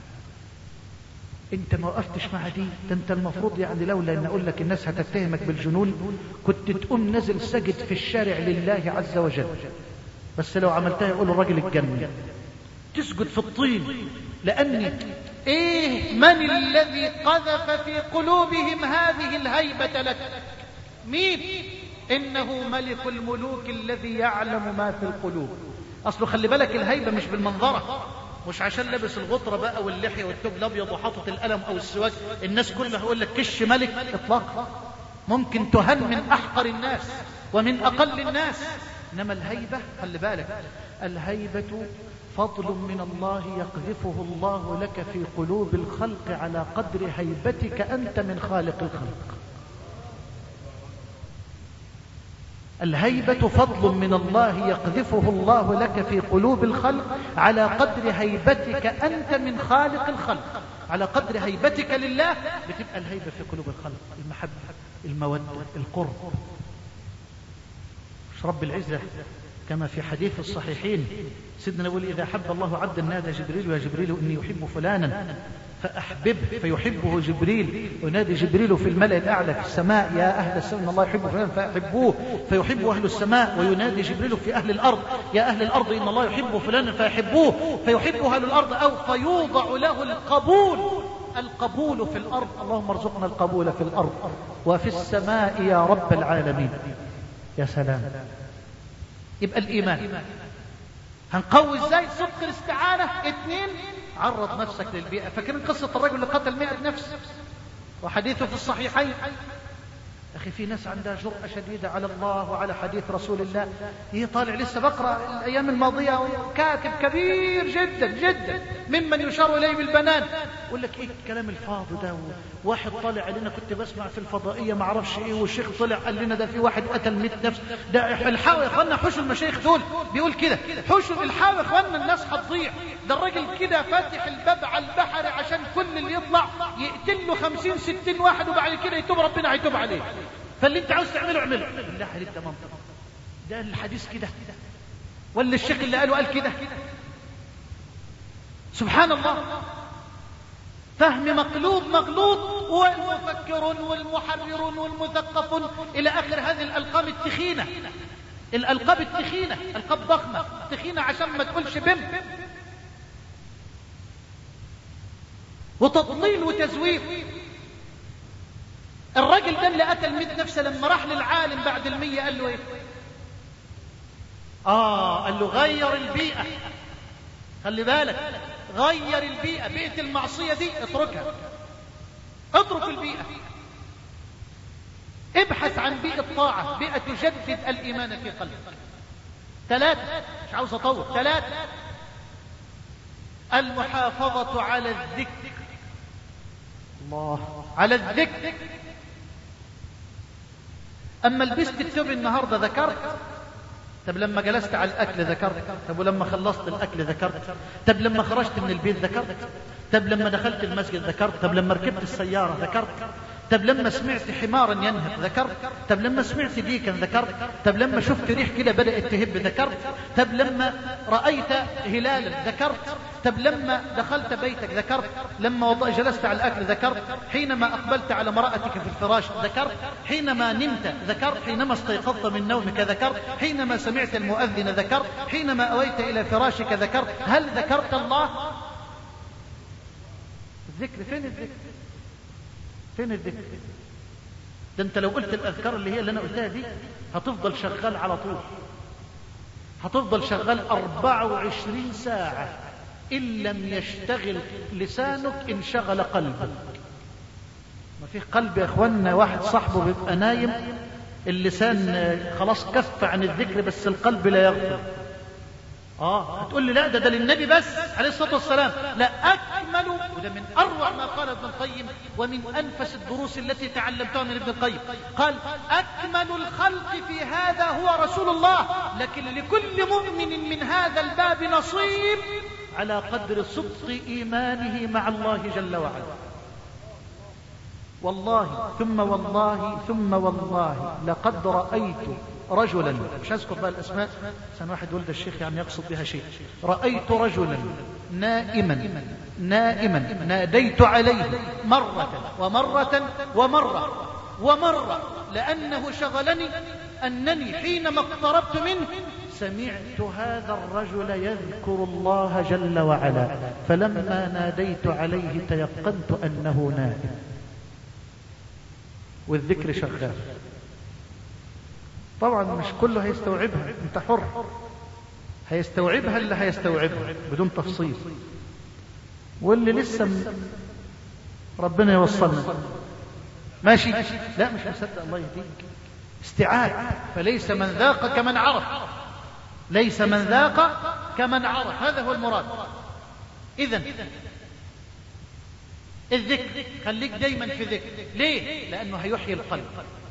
انت ما وقفتش مع دي. ده انت المفروض يعني لولا ان اقول لك الناس هتتهمك بالجنون كنت تقوم نزل سجد في الشارع لله عز وجل. بس لو عملتها يقولوا الراجل اتجنن. تسجد في الطين، لأن ايه من الذي قذف في قلوبهم هذه الهيبة لك؟ مين؟ إنه ملك الملوك الذي يعلم ما في القلوب. أصله خلي بالك الهيبة مش بالمنظرة، مش عشان لابس الغطرة بقى واللحية والثوب الأبيض وحاطط القلم أو السواك الناس كلها يقول لك كش ملك. إطلاقا، ممكن تهن من أحقر الناس ومن أقل الناس. إنما الهيبة خلي بالك، الهيبة فضل من الله يقذفه الله لك في قلوب الخلق على قدر هيبتك أنت من خالق الخلق. الهيبة فضل من الله يقذفه الله لك في قلوب الخلق على قدر هيبتك أنت من خالق الخلق. على قدر هيبتك لله بتبقى الهيبة في قلوب الخلق، المحبة، المودة، القرب. مش رب العزة كما في حديث الصحيحين سيدنا يقول إذا حب الله عبدا نادى جبريل يا جبريل إني يحب فلانا فأحببه فيحبه جبريل، ونادي جبريل في الملأ الأعلى في السماء يا أهل السماء إن الله يحب فلانا فأحبوه فيحبه أهل السماء، وينادي جبريل في أهل الأرض يا أهل الأرض إن الله يحب فلانا فيحبوه فيحبه أهل الأرض، أو فيوضع له القبول. القبول في الأرض، اللهم ارزقنا القبول في الأرض وفي السماء يا رب العالمين. يا سلام. يبقى الإيمان هنقوي ازاي؟ صدق الاستعانة. اثنين، عرض نفسك للبيئة. فاكرين قصة الرجل اللي قتل مئة نفس وحديثه في الصحيحين؟ أخي في ناس عندها جرأة شديدة على الله وعلى حديث رسول الله. هي طالع لسه بقرأ الأيام الماضية كاتب كبير جدا جدا ممن يشار إليه بالبنان يقول لك إيه الكلام الفاضي ده؟ واحد طالع علينا كنت بسمع في الفضائية ما عرفش إيه، والشيخ طلع قال لنا ده في واحد قتل مئة نفس. ده الحاول يا إخوانا، حوشوا المشايخ دول بيقول كده، حوشوا الحاول يا إخوانا الناس هتضيع. ده الراجل كده فاتح الباب على البحر عشان كل اللي يطلع يقتل له خمسين ستين واحد وبعد كده يتوب ربنا هيتوب عليه. فاللي انت عاوز تعمله اعمله بالله عليك. ده منطق؟ ده الحديث كده ولا الشيخ اللي قاله قال كده؟ سبحان الله. فهم مقلوب مغلوط، والمفكرون والمحررون والمثقفون الى اخر هذه الالقاب التخينه. الالقاب التخينه القاب ضخمه تخينه عشان ما تقولش بم، وتضليل وتزوير. الراجل ده اللي قتل مئة نفس لما راح للعالم بعد المية قال له ايه؟ اه قال له غير البيئة. خلي بالك، غير البيئة. بيئة المعصية دي اتركها، اترك البيئة، ابحث عن بيئة طاعة، بيئة تجدد الإيمان في قلبك. ثلاثة، مش عاوز اطول. ثلاثة، المحافظة على الذكر. الله، على الذكر. اما لبست الثوب النهاردة ذكرت، طب لما جلست على الاكل ذكرت، طب ولما خلصت الاكل ذكرت، طب لما خرجت من البيت ذكرت، طب لما دخلت المسجد ذكرت، طب لما ركبت السيارة ذكرت، طب لما سمعت حمارا ينهق ذكرت، طب لما سمعت ديكا ذكرت، طب لما شفت ريح كده بدأت تهب ذكرت، طب لما رأيت هلالا ذكرت، طب لما دخلت بيتك ذكرت، لما جلست على الأكل ذكرت، حينما أقبلت على امرأتك في الفراش ذكرت، حينما نمت ذكرت، حينما استيقظت من نومك ذكرت، حينما سمعت المؤذن ذكرت، حينما أويت إلى فراشك ذكرت. هل ذكرت الله؟ الذكر فين؟ الذكر فين؟ الذكر ده انت لو قلت الأذكار اللي هي اللي أنا قلتها دي هتفضل شغال على طول، هتفضل شغال أربعة وعشرين ساعة. إن لم يشتغل لسانك انشغل قلبك. ما فيه قلب يا اخوانا، واحد صاحبه بيبقى نايم اللسان خلاص كف عن الذكر بس القلب لا يغفل. اه هتقول لي لا ده ده للنبي بس عليه الصلاة والسلام. لا، أكمل أكمل، وده من أروع ما قال ابن القيم ومن أنفس الدروس التي تعلمتها من ابن القيم، قال أكمل الخلق في هذا هو رسول الله، لكن لكل مؤمن من هذا الباب نصيب على قدر صدق إيمانه مع الله جل وعلا. والله ثم والله ثم والله لقد رأيت رجلا، مش هذكر بقى الأسماء عشان واحد ولد الشيخ يعني يقصد بها شيء، رأيت رجلا نائما نائما ناديت عليه مرة ومرة ومرة ومرة لأنه شغلني أنني حينما اقتربت منه سمعت هذا الرجل يذكر الله جل وعلا، فلما ناديت عليه تيقنت أنه نائم والذكر شغال. طبعا مش كله هيستوعبها، انت حر، هيستوعبها اللي هيستوعبها بدون تفصيل، واللي لسه م... ربنا يوصلنا ماشي. لا مش مصدق، الله يهديك، استيعاب. فليس من ذاق كمن عرف، ليس من ذاق كمن عرف، هذا هو المراد. إذن الذكر خليك دايما في ذكر. ليه؟ لأنه هيحيي القلب.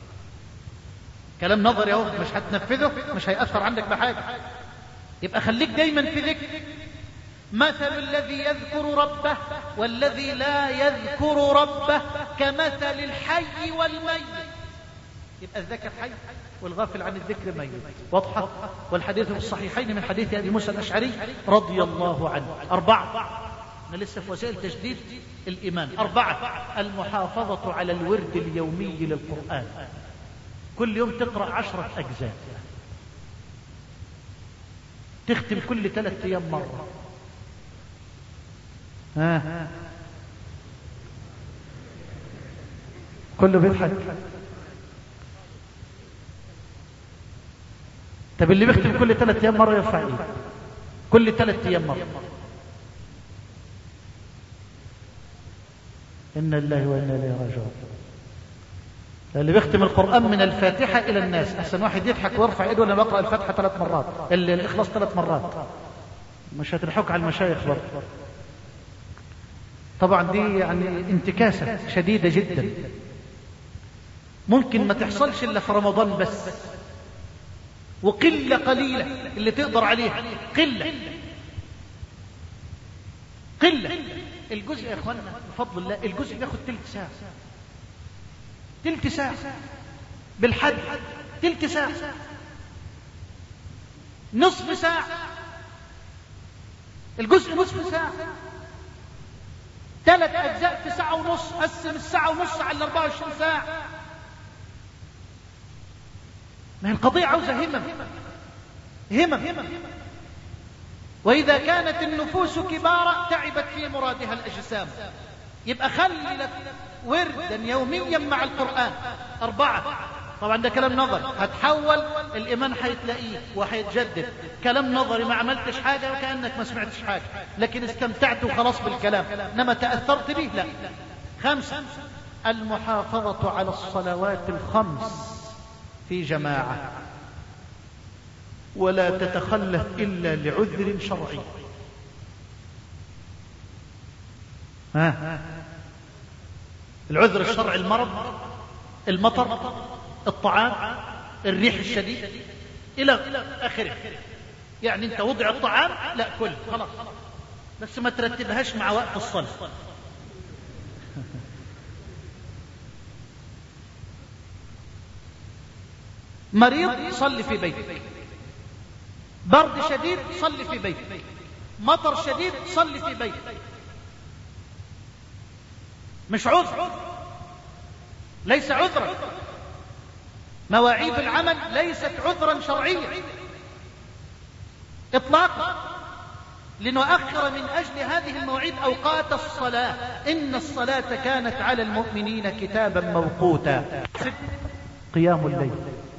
كلام نظري اهو، مش هتنفذه مش هيأثر عندك بحاجة، يبقى خليك دايما في ذكر. مثل الذي يذكر ربه والذي لا يذكر ربه كمثل الحي والميت. يبقى الذكر حي والغافل عن الذكر ميت. واضحة؟ والحديث في الصحيحين من حديث أبي موسى الأشعري رضي الله عنه. أربعة، أنا لسه في وسائل تجديد الإيمان. أربعة: المحافظة على الورد اليومي للقرآن، كل يوم تقرأ عشرة أجزاء، تختم كل ثلاثة أيام مرة. ها كله بيضحك. طب اللي بيختم كل ثلاثة أيام مرة يرفع إيه؟ كل ثلاثة أيام مرة. إنا لله وإنا إليه راجعون. اللي بيختم القرآن من الفاتحة إلى الناس، أحسن واحد يضحك ويرفع إيده وأنا بقرأ الفاتحة ثلاث مرات، الإخلاص ثلاث مرات، مش هتنحك على المشايخ برضه. طبعا دي يعني انتكاسة شديدة جدا، ممكن ما تحصلش إلا في رمضان بس، وقلة قليلة اللي تقدر عليها، قلة قلة. الجزء يا اخوانا بفضل الله الجزء بياخد تلت ساعة، تلت ساعة بالحد، تلت ساعة، نصف ساعة، الجزء نصف ساعة، ثلاث أجزاء في ساعة ونص، قسم الساعة ونص على أربعة وعشرين ساعة. ما هي القضية عاوزة همم همم. وإذا كانت النفوس كبارة تعبت في مرادها الأجسام. يبقى خلي لك وردا يوميا مع القرآن. أربعة، طبعا ده كلام نظري، هتحول الإيمان هيتلاقيه وهيتجدد. كلام نظري ما عملتش حاجة وكأنك ما سمعتش حاجة، لكن استمتعت وخلاص بالكلام، إنما تأثرت به لا. خمسة: المحافظة على الصلوات الخمس في جماعة، ولا تتخلف إلا لعذر شرعي. ها العذر الشرعي: المرض، المطر، الطعام، الريح الشديد إلى آخره. يعني أنت وضع الطعام لا كل خلاص، بس ما ترتبهاش مع وقت الصلاة. مريض صلي في بيتك، برد شديد صلي في بيتك، مطر شديد صلي في بيتك. مش عذر، ليس عذرا. مواعيد العمل ليست عذرا شرعيا اطلاقا، لنؤخر من اجل هذه المواعيد اوقات الصلاة. ان الصلاة كانت على المؤمنين كتابا موقوتا. قيام الليل،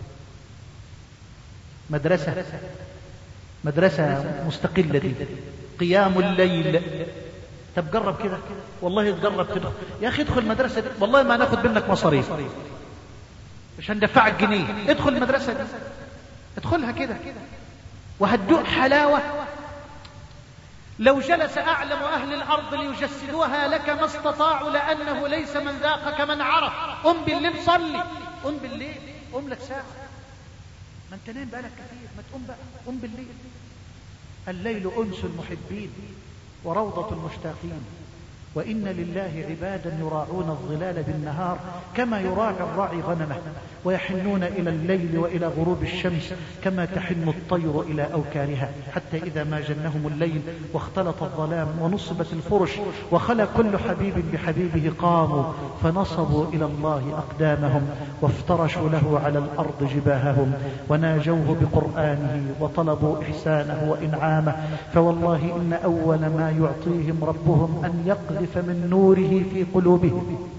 مدرسة مدرسة مستقلة دي، قيام الليل. طب جرب كده، والله تجرب كده يا اخي، ادخل المدرسة دي والله ما ناخد منك مصاريف، مش هندفعك جنيه. ادخل المدرسة دي، ادخلها كده وهتدوق حلاوة لو جلس أعلم أهل الأرض ليجسدوها لك ما استطاعوا، لأنه ليس من ذاق كمن عرف. قم بالليل صلي، قم بالليل، قم لك ساعة، ما انت نايم بقالك كثير، ما تقوم بقى، قم بالليل. الليل أنس المحبين وروضة المشتاقين، وإن لله عبادا يراعون الظلال بالنهار كما يراعي الراعي غنمه، ويحنون إلى الليل وإلى غروب الشمس كما تحن الطير إلى أوكارها، حتى إذا ما جنهم الليل واختلط الظلام ونصبت الفرش وخلى كل حبيب بحبيبه قاموا فنصبوا إلى الله أقدامهم وافترشوا له على الأرض جباههم وناجوه بقرآنه وطلبوا إحسانه وإنعامه. فوالله إن أول ما يعطيهم ربهم أن يقذف من نوره في قلوبهم.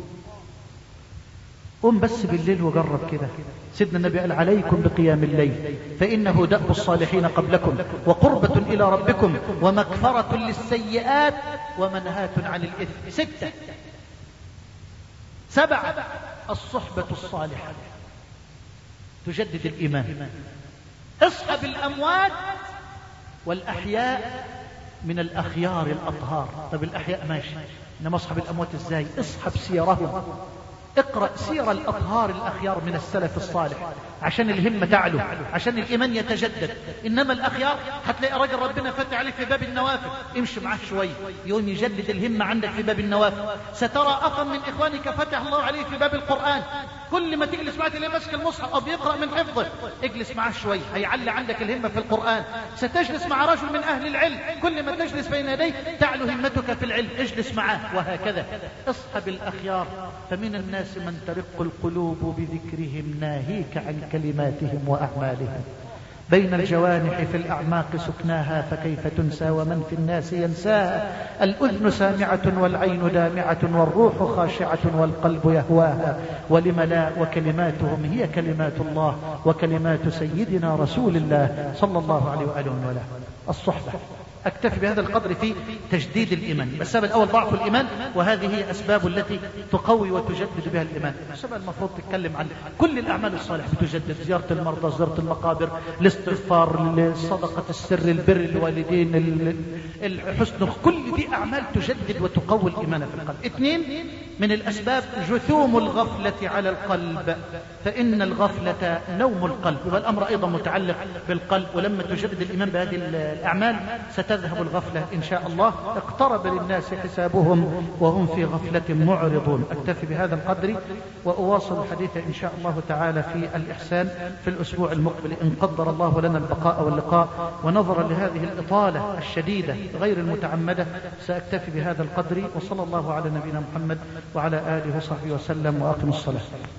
قم بس بالليل وجرب كده. سيدنا النبي قال عليكم بقيام الليل فإنه دأب الصالحين قبلكم وقربة إلى ربكم ومغفرة للسيئات ومنهاة عن الإثم. ستة. سبعة. الصحبة الصالحة تجدد الإيمان. اصحب الأموات والأحياء من الأخيار الأطهار. طب الأحياء ماشي، إنما اصحب الأموات إزاي؟ اصحب سيرهم، اقرأ سير الأطهار الأخيار من السلف الصالح عشان الهمة تعلو، عشان الإيمان يتجدد. إنما الأخيار هتلاقي راجل ربنا فتح عليه في باب النوافل، امشي معاه شوي يوم يجدد الهمة عندك في باب النوافل. سترى أخا من إخوانك فتح الله عليه في باب القرآن، كل ما تجلس معاه تلاقيه ماسك المصحف أو بيقرأ من حفظه، اجلس معاه شوي هيعلي عندك الهمة في القرآن. ستجلس مع رجل من أهل العلم، كل ما تجلس بين يديه تعلو همتك في العلم، اجلس معاه، وهكذا. اصحب الأخيار. فمن الناس من ترق القلوب بذكرهم ناهيك عن كلماتهم وأعمالهم. بين الجوانح في الأعماق سكناها فكيف تنسى ومن في الناس ينساها. الأذن سامعة والعين دامعة والروح خاشعة والقلب يهواها. ولم لا، وكلماتهم هي كلمات الله وكلمات سيدنا رسول الله صلى الله عليه وآله وسلم. الصحبة. أكتفي بهذا القدر في تجديد الإيمان. السبب الأول ضعف الإيمان، وهذه هي أسباب التي تقوي وتجدد بها الإيمان. السبب المفروض تتكلم عن كل الأعمال الصالحة بتجدد، زيارة المرضى، زيارة المقابر، الاستغفار، صدقة السر، البر الوالدين، الحسن، كل دي أعمال تجدد وتقوي الإيمان في القلب. اثنين من الأسباب جثوم الغفلة على القلب، فإن الغفلة نوم القلب، والأمر أيضا متعلق بالقلب. ولما تجدد الإيمان بهذه الأعمال ستذهب الغفلة إن شاء الله. اقترب للناس حسابهم وهم في غفلة معرضون. أكتفي بهذا القدر وأواصل الحديث إن شاء الله تعالى في الإحسان في الأسبوع المقبل إن قدر الله لنا البقاء واللقاء. ونظرا لهذه الإطالة الشديدة غير المتعمدة سأكتفي بهذا القدر، وصلى الله على نبينا محمد وعلى آله وصحبه وسلم، وأقم الصلاة.